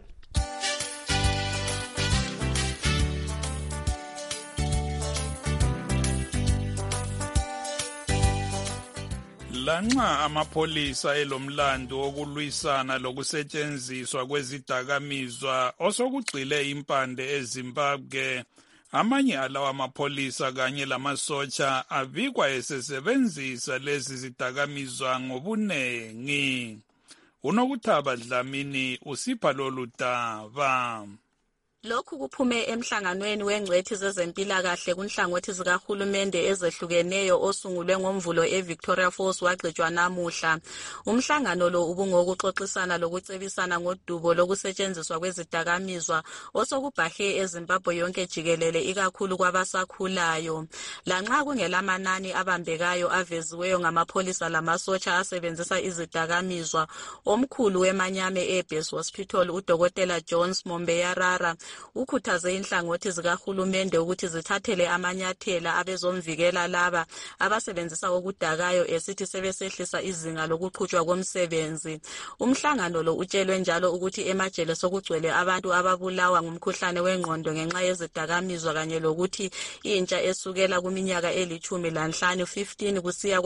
Lanxa amapholisa elomlando wokulwisana lokusetshenziswa kwezidakamizwa osokugxile impande eZimbabwe, amanye alawa amapholisa kanye lamasotsha abikwa esesebenzisa lezi zidakamizwa ngobunengi. Unokuthaba Dlamini usipha lolu daba. Lokhu kuphume emhlanganweni wengcwethi zezempilakahle kunhlangothi zikahulumende ezehlukeneyo osungulwe ngoMvulo eVictoria Falls wagqitshwa namuhla. Umhlangano lo ubungokuxoxisana lokucebisana ngodubo lokusetshenziswa kwezidakamizwa osokubhahe eZimbabwe yonke jikelele ikakhulu kwabasakhulayo. Lanxa kungelamanani abambekayo aveziweyo ngamapholisa lamasotsha asebenzisa izidakamizwa, omkhulu weManyame Airbase Hospital uDokotela Jones Mombeyarara ukhuthaze inhlangothi zikahulumende ukuthi zithathele amanyathela abezomvikela laba abasebenzisa okudakayo esithi sebesehlisa izinga lokuqhutshwa komsebenzi. Umhlangano lo utshelwe njalo ukuthi emajele sokugcwele abantu ababulawa ngumkhuhlane wengqondo ngenxa yezidakamizwa kanye lokuthi intsha esukela kuminyaka eli-15 15 kusiya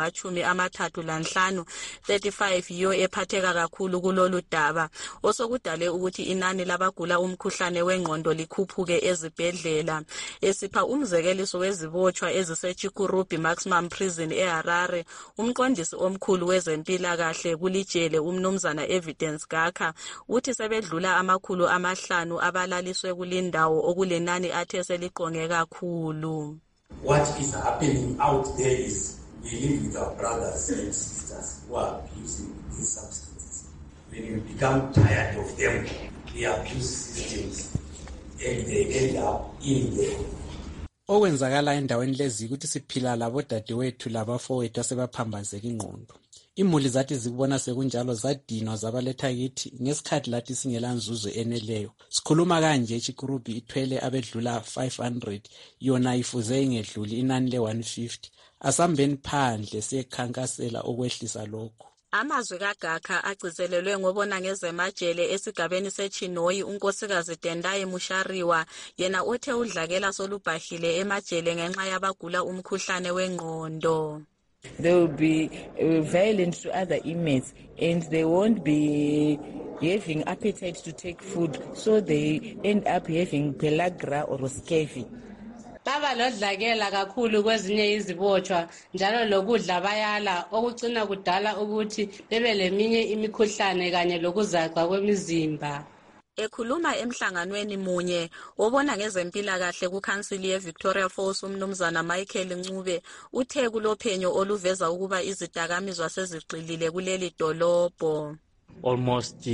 kwabangama-35 35 yiyo ephatheka kakhulu kulolu daba osokudale ukuthi inani labagula umkhuhlane wengqondo likhuphuke ezibhedlela. Esipha umzekeliso wezibotshwa eziseChikurubi Maximum Prison eHarare, umqondisi omkhulu wezempilakahle kulijele umnumzana Evidence Gakha uthi sebedlula 500 abalaliswe kulindawo okulenani athe seliqonge kakhulu. What is happening out there is we live with our brothers and sisters who are abusing these substances. When you become tired of them, the abuse systems and they end up in there. Okwenzakala endaweni lezi ukuthi siphila labodadewethu labafowethu asebaphambazeka ingqondo. Imuli zathi zikubona sekunjalo zadinwa zabaletha kithi ngesikhathi lathi singela nzuzo eneleyo. Sikhuluma kanje iChikurubi ithwele abedlula 500 yona ifuze ingedluli inani le-150. Asambeni phandle siyekhankasela okwehlisa lokho. Amazwi kaGakha agcizelelwe ngobona ngezemajele esigabeni seChinoyi unkosikazi Tendai Mushariwa yena othe udlakela solubhahile emajele ngenxa yabagula umkhuhlane wengqondo. They will be violent to other inmates and they won't be having appetite to take food, so they end up having pellagra or scurvy. Baba lodlakela kakhulu kwezinye izibotshwa njalo lokudla bayala okucina kudala ukuthi bebe leminye imikhuhlane kanye lokuzaca kwemizimba. Ekhuluma emhlanganweni munye obona ngezempilakahle kuKhansili yeVictoria Falls umnumzana Michael Ncube uthe kulophenyo oluveza ukuba izidakamizwa sezigxilile kuleli dolobho. Almost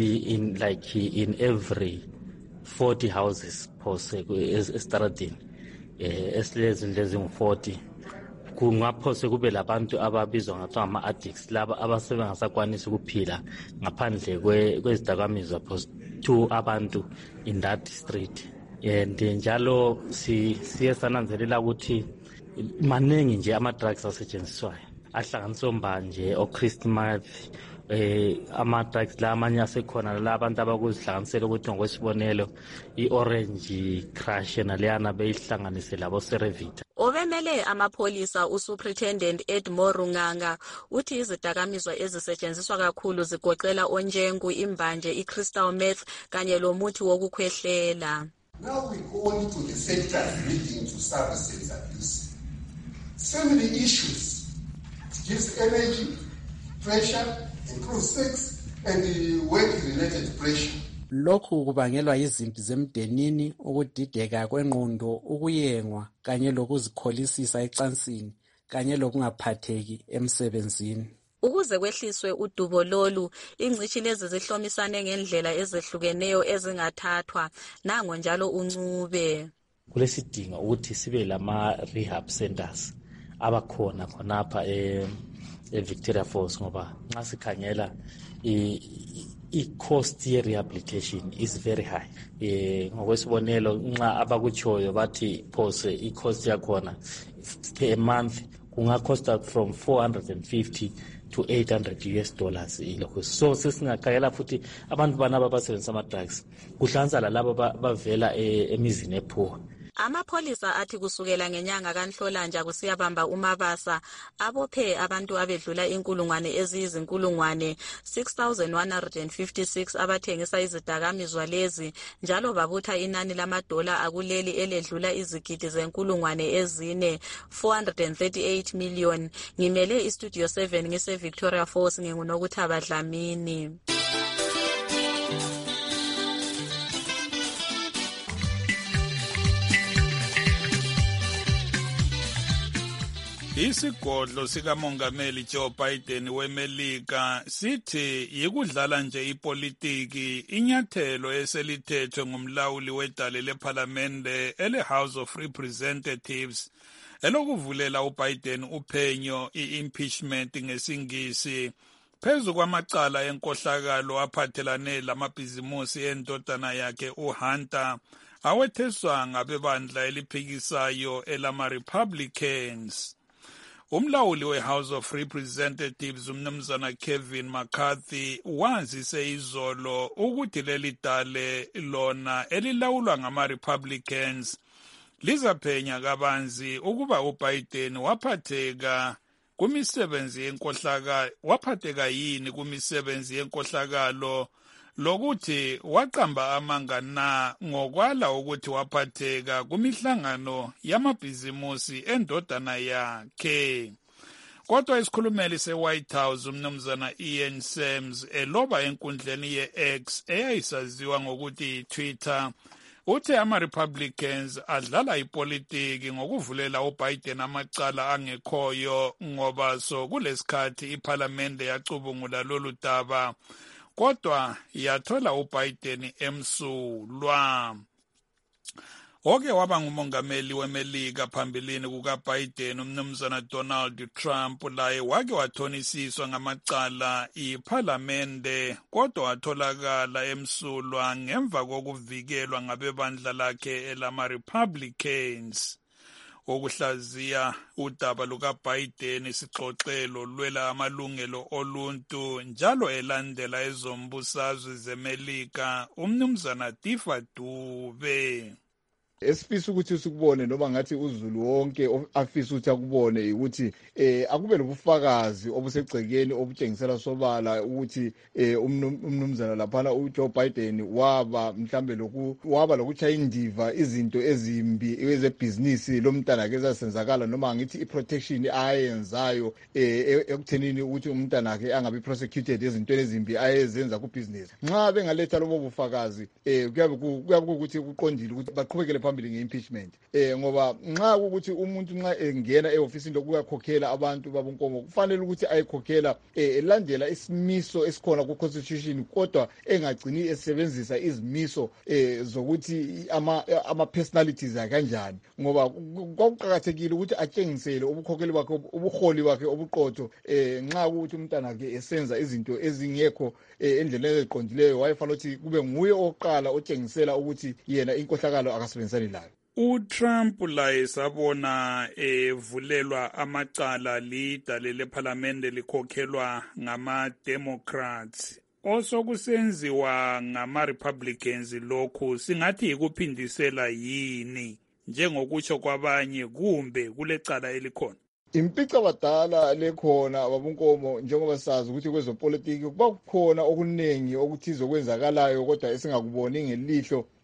in every 40 houses phose estradini esilezindlu ezingu-40 kungaphose kube labantu ababizwa ngathiwa ama-addicts laba abasebengasakwanisi ukuphila ngaphandle kwezidakamizwa phose 2 abantu in that street. And njalo siye sananzelela ukuthi maningi nje ama-drugs asetshenziswayo ahlanganiswe mbanje oChristmas ama-drugs la amanye asekhona la abantu abakuzihlanganisela ukuthi ngokwesibonelo i-Orange Crush naleyana beyihlanganise labo Cerevita. Obemele amapholisa uSuperintendent Edmore Runganga uthi izidakamizwa ezisetshenziswa kakhulu zigoqela onjengu, imbanje, i-crystal meth kanye lomuthi wokukhwehlela. Now we go on to the sectors leading to substance abuse. So many issues. It gives energy, pressure, includes sex and work-related pressure. Lokhu kubangelwa yizimpi zemdenini, ukudideka kwengqondo, ukuyengwa kanye lokuzikholisisa ecansini kanye lokungaphatheki emsebenzini. Ukuze kwehliswe udubo lolu, ingcitshi lezi zihlomisane ngendlela ezehlukeneyo ezingathathwa. Nango njalo uNcube. Kulesidingo ukuthi sibe lama-rehab centers abakhona khonapha eVictoria Falls ngoba nxa sikhangela i-cost ye-rehabilitation is very high. Ngokwesibonelo nxa abakutshoyo bathi phose i-cost yakhona per month kungacosta from $450 to $800 ilokho. So sesingakhangela futhi abantu banaba basebenzisa ama-drugs kuhlanza lalabo bavela emizini ephuwa. Amapholisa athi kusukela ngenyanga kaNhlolanja kusiyabamba uMabasa abophe abantu abedlula inkulungwane eziyizinkulungwane 6,156 abathengisa izidakamizwa lezi, njalo babutha inani lamadola akuleli eledlula izigidi zenkulungwane ezine 438 million. Ngimele iStudio 7 ngise Victoria Falls, nginguNokuthaba Dlamini. Isigodlo sikamongameli Joe Biden weMelika sithi yikudlala nje ipolitiki inyathelo eselithethwe ngumlawuli wedale lephalamende ele-House of Representatives elokuvulela uBiden uphenyo i-impeachment ngesingisi phezu kwamacala enkohlakalo aphathelane lamabhizimusi endodana yakhe uHunter awetheswa ngabebandla eliphikisayo elama-Republicans. Umlawuli we-House of Representatives umnumzana Kevin McCarthy wazise izolo ukuthi leli dale lona elilawulwa ngama-Republicans lizaphenya kabanzi ukuba uBiden waphatheka yini kumisebenzi yenkohlakalo lokuthi waqamba amanga na ngokwala ukuthi waphatheka kumihlangano yamabhizimusi endodana yakhe. Kodwa isikhulumeli se-White House umnumzana Ian Sams eloba enkundleni ye-X eyayisaziwa ngokuthi Twitter uthi ama-Republicans adlala ipolitiki ngokuvulela uBiden amacala angekhoyo ngoba so kulesikhathi iphalamende yacubungula lolu daba kodwa yathola uBiden emsulwa. Oke waba ngumongameli weMelika phambilini kukaBiden umnumzana Donald Trump laye wake wathonisiswa ngamacala iphalamende kodwa watholakala emsulwa ngemva kokuvikelwa ngabebandla lakhe elama-Republicans. Ukuhlaziya udaba lukaBiden isixoxelo lwela amalungelo oluntu njalo elandela ezombusazwe zeMelika umnumzana Tifa Dube. Esifisa ukuthi sikubone noma ngathi uZulu wonke afisa ukuthi akubone ukuthi akube lobufakazi obusegcekeni obutshengisela sobala ukuthi umnumzana laphana uJoe Biden mhlambe lokuchaya indiva izinto ezimbi ezebhizinisi lomntana ke zasenzakala noma ngithi iprotection ayenzayo ekuthenini ukuthi umntana akhe angabi prosecuted ezintweni ezimbi ayezenza kubusiness. Nxa bengaletha lobo bufakazi kuyabe ukuthi kuqondile ukuthi baqhubekele phambili nge-impeachment ngoba nxa ukuthi umuntu nxa engena e-ofisini lokuyakhokhela abantu babonkomo kufanele ukuthi ayekhokhela elandela isimiso esikhona ku-constitution kodwa engagcini esebenzisa izimiso zokuthi ama-personalities akanjani ngoba kwakuqakathekile ukuthi atshengisele ubuholi bakhe obuqotho nxa ukuthi umntana ke esenza izinto ezingekho endleleni eziqondileyo wayefanele ukuthi kube nguye oqala otshengisela ukuthi yena inkohlakalo akasebenzisani layo. uTrump laye sabona evulelwa amacala lidale lephalamende likhokhelwa ngama-Democrats osokusenziwa ngama-Republicans. Lokhu singathi ikuphindisela yini njengokutsho kwabanye kumbe kulecala elikhona? Impica badala lekhona ababunkomo njengoba sazi ukuthi kwezopolitiki kuba kukhona okuningi okuthizo kwenzakalayo kodwa esingakuboni ngelihlo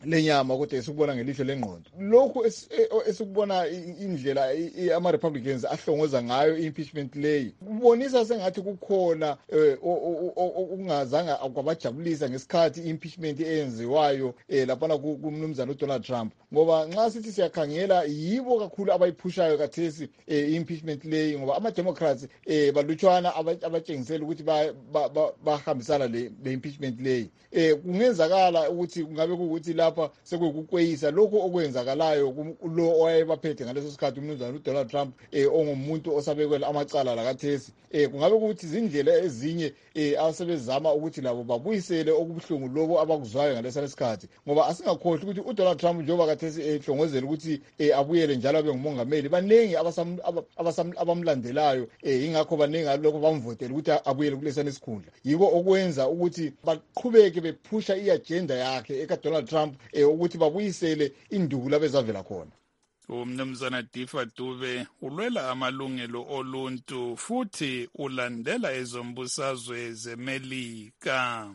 lenyama kodwa esikubona ngelihlo lengqondo. Lokhu esikubona indlela ama-Republicans ahlongoza ngayo i-impeachment leyi kubonisa sengathi kukhona okungazange kwabajabulisa ngesikhathi i-impeachment eyenziwayo laphana kumnumzana uDonald Trump, ngoba nxa sithi siyakhangela yibo kakhulu abayiphushayo kathesi i-impeachment leyi, ngoba ama-Democrats balutshwana abatshengisela ukuthi bahambisana le-impeachment leyi. Kungenzakala ukuthi kungabe kuwukuthi lapha sekuyikukweyisa lokho okwenzakalayo lo owayebaphethe ngaleso sikhathi umnumzana uDonald Trump ongumuntu osabekwela amacala lakathesi. Kungabe kuthi izindlela ezinye asebezama ukuthi labo babuyisele okubuhlungu lobo abakuzwayo ngaleso sikhathi, ngoba asingakhohlwa ukuthi uDonald Trump njengoba kathesi ehlongozela ukuthi abuyele njalo abe ngumongameli, banengi abamlandelayo, ingakho banengi alokho bamvotela ukuthi abuyele kulesana isikhundla. Yiko okwenza ukuthi baqhubeke bephusha i-agenda yakhe ekaDonald Trump ukuthi babuyisele induku labezavela khona. Umnumzana Difa Dube ulwela amalungelo oluntu futhi ulandela ezombusazwe zeMelika.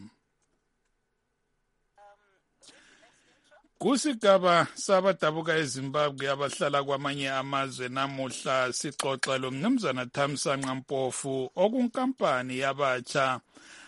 Kusigaba sabadabuka eZimbabwe abahlala kwamanye amazwe namuhla sixoxa lo mnumzana Thamsanqa Mpofu okunkampani yabatsha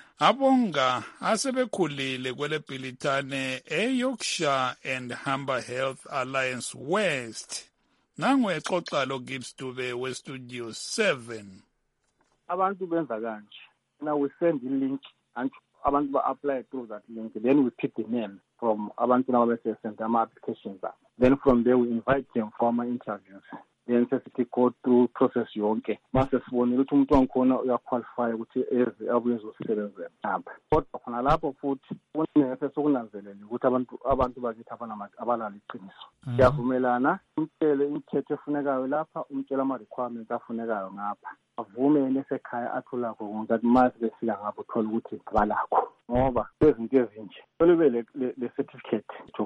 abonga asebekhulile kwele bhilithane eYorkshire and Humber Health Alliance West. Nangu exoxa lo Gibbs Dube weStudio 7. Abantu benza kanje. Now we send the link and abantu apply through that link. Then we pick the name from abantu nabese send them applications. Then from there we invite them for my interviews. Then sithi go through process yonke. Mase sibone ukuthi umuntu wangikhona uyaqualify ukuthi abuye uzosebenzela lapha. Kodwa khona lapho futhi kunese sokunanzelela ukuthi abantu bakithi abalala iqiniso. Siyavumelana umtshele imithetho efunekayo lapha, umtshela ama-requirements afunekayo ngapha. Avume esekhaya athulakho ngokuthi mase befika ngapho uthola ukuthi abalakho. Ngoba izinto ezinje kube le certificate of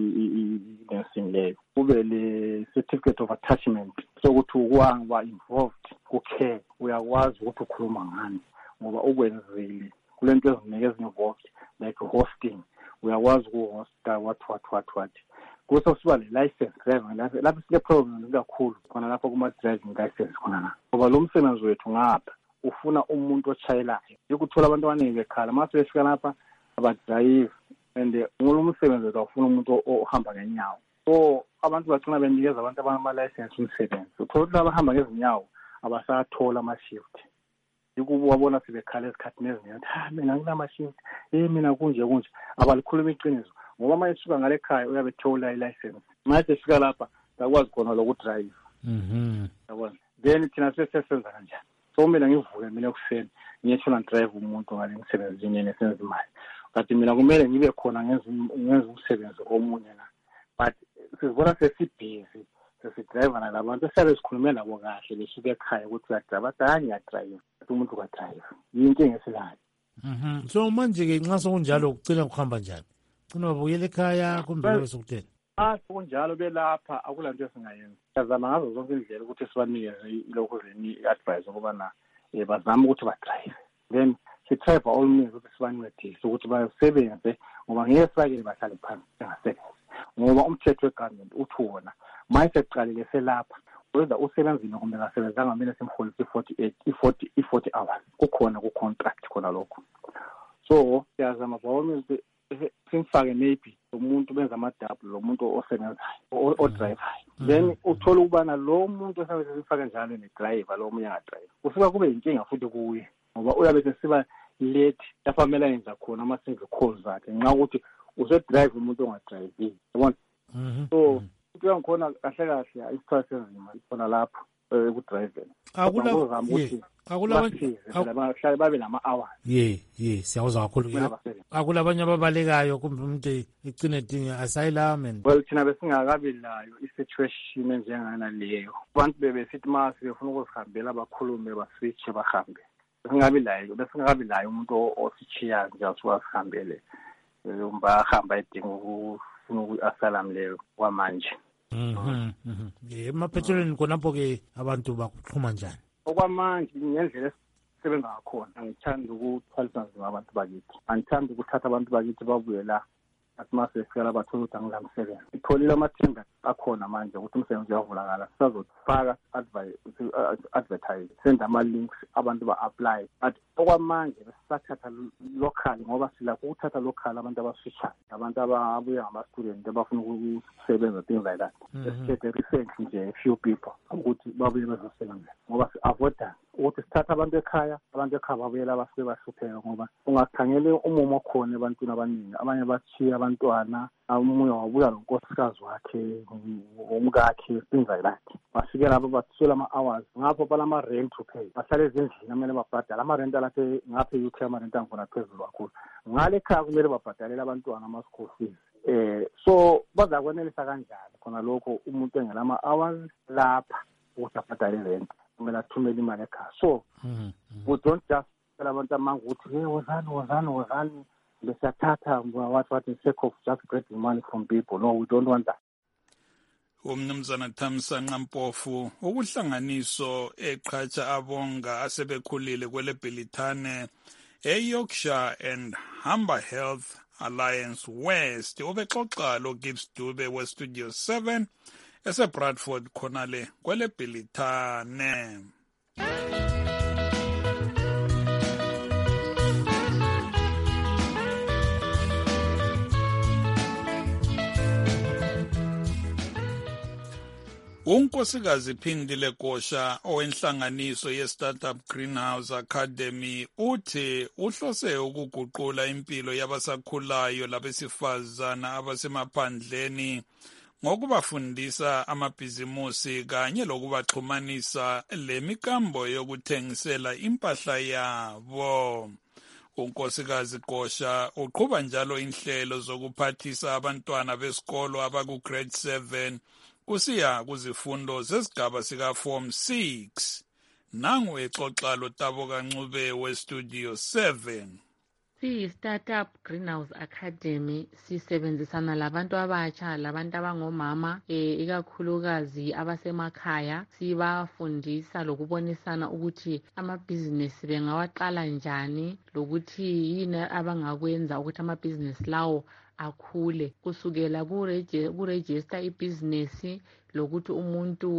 nursing leyo, kube le certificate of attachment sokuthi ukwanga involved ku-care, uyakwazi ukuthi ukhuluma ngani ngoba ukwenzile kulento eziningi ezinvolved like hosting, uyakwazi ukuhosta what kuso siba le-license driving lapho sile problem kakhulu khona lapho kuma-driving license khona ngoba lo msebenzi wethu ngapha ufuna umuntu otshayelayo. Ukuthola abantu abaningi bekhala mase befika lapha abadrive and ngolo msebenzi wethu ufuna umuntu ohamba ngenyawo. So abantu bagcina benikeza abantu abanama-license umsebenzi. Uthola ukuthi abahamba ngezinyawo abasathola ama-shift. Wabona sebekhala esikhathini eziningi mina nginama-shift, mina kunje abalikhuluma iqiniso ngoba uma esuka ngale khaya uyabe thola i-license. Mase efika lapha akwazi khona lokudrive. Yabona, then thina sesenza kanjani? So mina ngivuke mina ekuseni ngiyeshona drive umuntu ngale msebenzini nesenza imali. Kanti mina kumele ngibe khona ngenza umsebenzi omunye la. But sizibona sesibhizi sesidrive nalabantu esiyabe sikhulume nabo kahle besuke ekhaya ukuthi uyadrive, hayi ngiyadrive, umuntu ukadrive. Yinkinga esilayo. So manje ke nxa sokunjalo kucina kuhamba njani? Cina babuyela ekhaya kumbe kube sokuthela? Kunjalo belapha akulanto esingayenza. Sizama ngazo zonke indlela ukuthi sibanikeze lokho i-advice ukubana bazama ukuthi badrive. Then si-try by all means ukuthi sibancedise ukuthi basebenze ngoba ngeke sibakele bahlale phansi bengasebenzi. Ngoba umthetho wegovernment uthi wona mayiseqalile selapha whether usebenzile kumbe ngasebenzanga kumele simholise i-40 hours. Kukhona ku-contract khona lokho. So siyazama by all means simfake maybe umuntu benza amadouble lo muntu osebenzayo odrive. Then uthola ukubana lo muntu osabe simfake njalo ne-driver lo munye angadrive ufika kube inkinga futhi kuye ngoba uyabe sesiba late lapha kumele yenza khona ama-service calls zakhe nxa ukuthi usedrive umuntu ongadrive. Yabona? So into yangikhona kahle isikhathi senzima khona lapho ekudriveni. Bahlale babe nama-hours. Siyawuzwa kakhulu. Akulabanye ababalekayo kumbe umuntu ecine edinga asylum. Well, thina besingakabi layo i-situation enjengana leyo. Abantu bebesithi mase befuna ukuzihambela bakhulume baswitche bahambe. Besingakabi layo umuntu ositshiya nje asiwasihambele bahamba edinga ukufuna uku-asylum leyo kwamanje. Emaphethelweni khonapho-ke abantu bakuxhuma njani? Okwamanje ngendlela esisebenza ngakhona angithandi ukuthwalisa nzima abantu bakithi, angithandi ukuthatha abantu bakithi babuye la athi mase sicela bathole ukuthi angilamsebenzi. Itholile amathenda akhona manje ukuthi umsebenzi uyavulakala. Sizofaka advertise, send ama-links abantu ba-apply. But okwamanje besisathatha local ngoba silakho ukuthatha local abantu abaswishayo, abantu ababuya ngama-student abafuna ukusebenza, things like that. Sithethe recently nje a few people ukuthi babuye bezosebenza ngoba si-avoida ukuthi sithatha abantu ekhaya babuyela basuke bahlupheka ngoba ungakhangele umumo khona ebantwini abaningi, abanye bathiya abantwana, omunye wabuya nonkosikazi wakhe, umkakhe, things like that. Bafike lapho bathola ama-hours ngapho balama-rent to pay, bahlale ezindlini amele babhadala ama-rent alapha ngapha e-UK, ama-rent angifuna phezulu kakhulu. Ngale ekhaya kumele babhadalele abantwana ama-school fees. So bazakwenelisa kanjani khona lokho umuntu engelama-hours lapha ukuthi abhadale rent, kumele athumele imali ekhaya. So we don't just tell abantu amanga ukuthi wozani besiyathatha what in sake of just getting money from people. No, we don't want that. Umnumzana Thamsanqa Mpofu, ukuhlanganiso eqhatsha abonga asebekhulile kwele Bhilithane eYorkshire and Humber Health Alliance West ubexoxa lo Gibbs Dube weStudio 7 eseBradford khonale kwele Bhilithane. Unkosikazi Phindile Gosha owenhlanganiso ye-Startup Greenhouse Academy uthi uhlose ukuguqula impilo yabasakhulayo labesifazana abasemaphandleni ngokubafundisa amabhizimusi kanye lokubaxhumanisa lemikambo yokuthengisela impahla yabo. Unkosikazi Gosha uqhuba njalo inhlelo zokuphathisa abantwana besikolo abaku-grade 7 kusiya kuzifundo zesigaba sika-Form 6. Nangu exoxa lo Taboka Ncube weStudio 7. Startup Greenhouse Academy sisebenzisana labantu abatsha, labantu abangomama ikakhulukazi abasemakhaya, sibafundisa lokubonisana ukuthi amabhizinesi bengawaqala njani, lokuthi yini abangakwenza ukuthi amabhizinesi lawo akhule kusukela kuregister ibhizinesi, lokuthi umuntu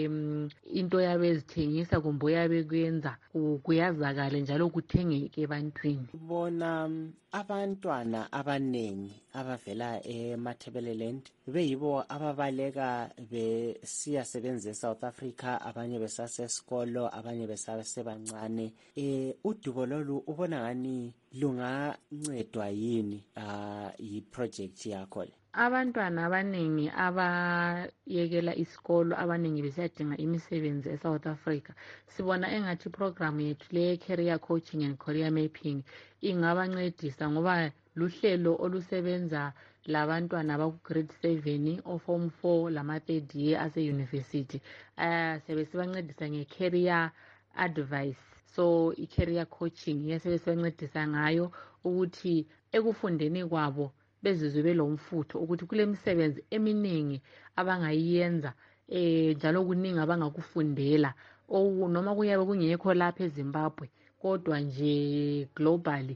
into yabe ezithengisa kumbe uyabe kuyenza kuyazakale njalo kuthengeke ebantwini. Bona abantwana abanengi abavela eMatabeleland beyibo ababaleka besiyasebenza eSouth Africa, abanye besasesikolo, abanye besasebancane. Udubo lolu ubona ngani lungancedwa yini yi-project yakho le? Abantwana abaningi abayekela isikolo, abaningi besiyadinga imisebenzi eSouth Africa, sibona engathi program yethu le career coaching and career mapping ingabancedisa ngoba luhlelo olusebenza labantwana abaku-grade 7 o-Form 4 lama-3rd year ase-university. Sebesibancedisa nge-career advice. So i-career coaching yasebesibancedisa ngayo ukuthi ekufundeni kwabo bezizwe belomfutho ukuthi kule misebenzi eminingi abangayiyenza njalo kuningi abangakufundela noma kuyabe kungekho lapha eZimbabwe kodwa nje globally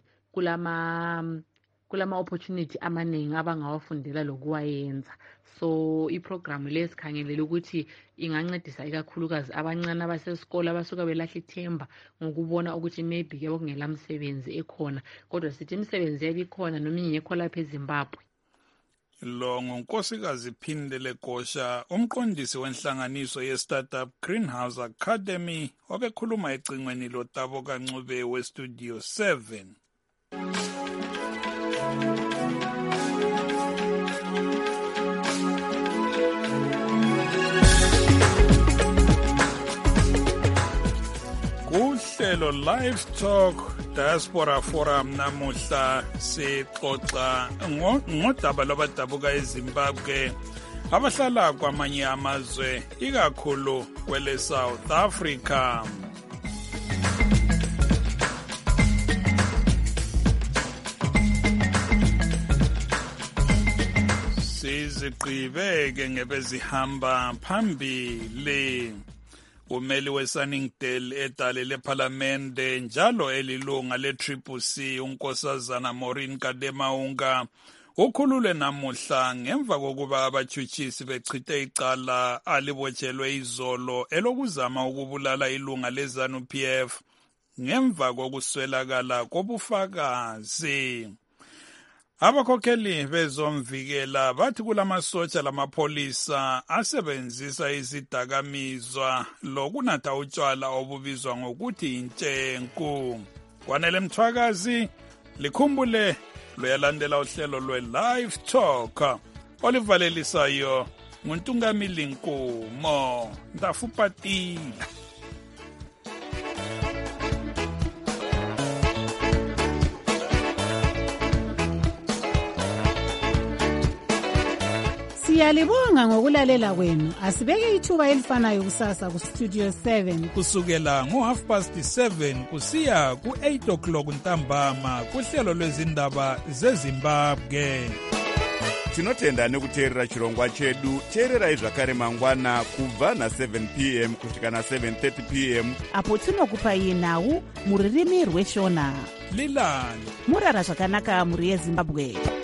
kulama opportunity amaningi abangawafundela lokuwayenza. So iprogram lesikhangelela ukuthi ingancedisa ikakhulukazi abancane abasesikole abasuka belahla ithemba ngokubona ukuthi maybe ke okungela msebenzi ekhona, kodwa sithi imisebenzi yabikhona noma ingekho lapha eZimbabwe. Lo ngunkosikazi Phindile Gosha, umqondisi wenhlanganiso ye-Startup Greenhouse Academy, obekhuluma ecingweni lo Taboka Ncube weStudio 7. Kuhlelo Live Talk Diaspora Forum namuhla sixoxa ngodaba lwabadabuka eZimbabwe abahlala kwamanye amazwe ikakhulu kwele South Africa. Siziqhibeke ngebezihamba phambili. Umeli weSunningdale edale lePhalamende njalo elilunga le-CCC unkosazana Maureen Kademaunga ukhulule namuhla ngemva kokuba abatshutshisi bechithe icala alibotshelwe izolo elokuzama ukubulala ilunga leZANU-PF ngemva kokuswelakala kobufakazi. Abakhokheli bezomvikela bathi kulamasotsha lamapholisa asebenzisa izidakamizwa lokunatha utshwala obubizwa ngokuthi intshenku. Kwanele Mthwakazi, likhumbule luyalandela uhlelo lwe-Live Talk olivalelisayo nguNtungamili Nkumo Ndafupatila. Siyalibonga ngokulalela kwenu. Asibeke ithuba elifanayo kusasa ku Studio 7 kusukela ngo7:30 kusiya ku8 o'clock ntambama kuhlelo lwezindaba zeZimbabwe. Tinotenda nekuteerera chirongwa chedu. Teererai zvakare mangwana kubva na7 p.m. kusvika na7:30 p.m. apo tinokupai nhau muririmi rweshona. Lilani murara zvakanaka muri yeZimbabwe.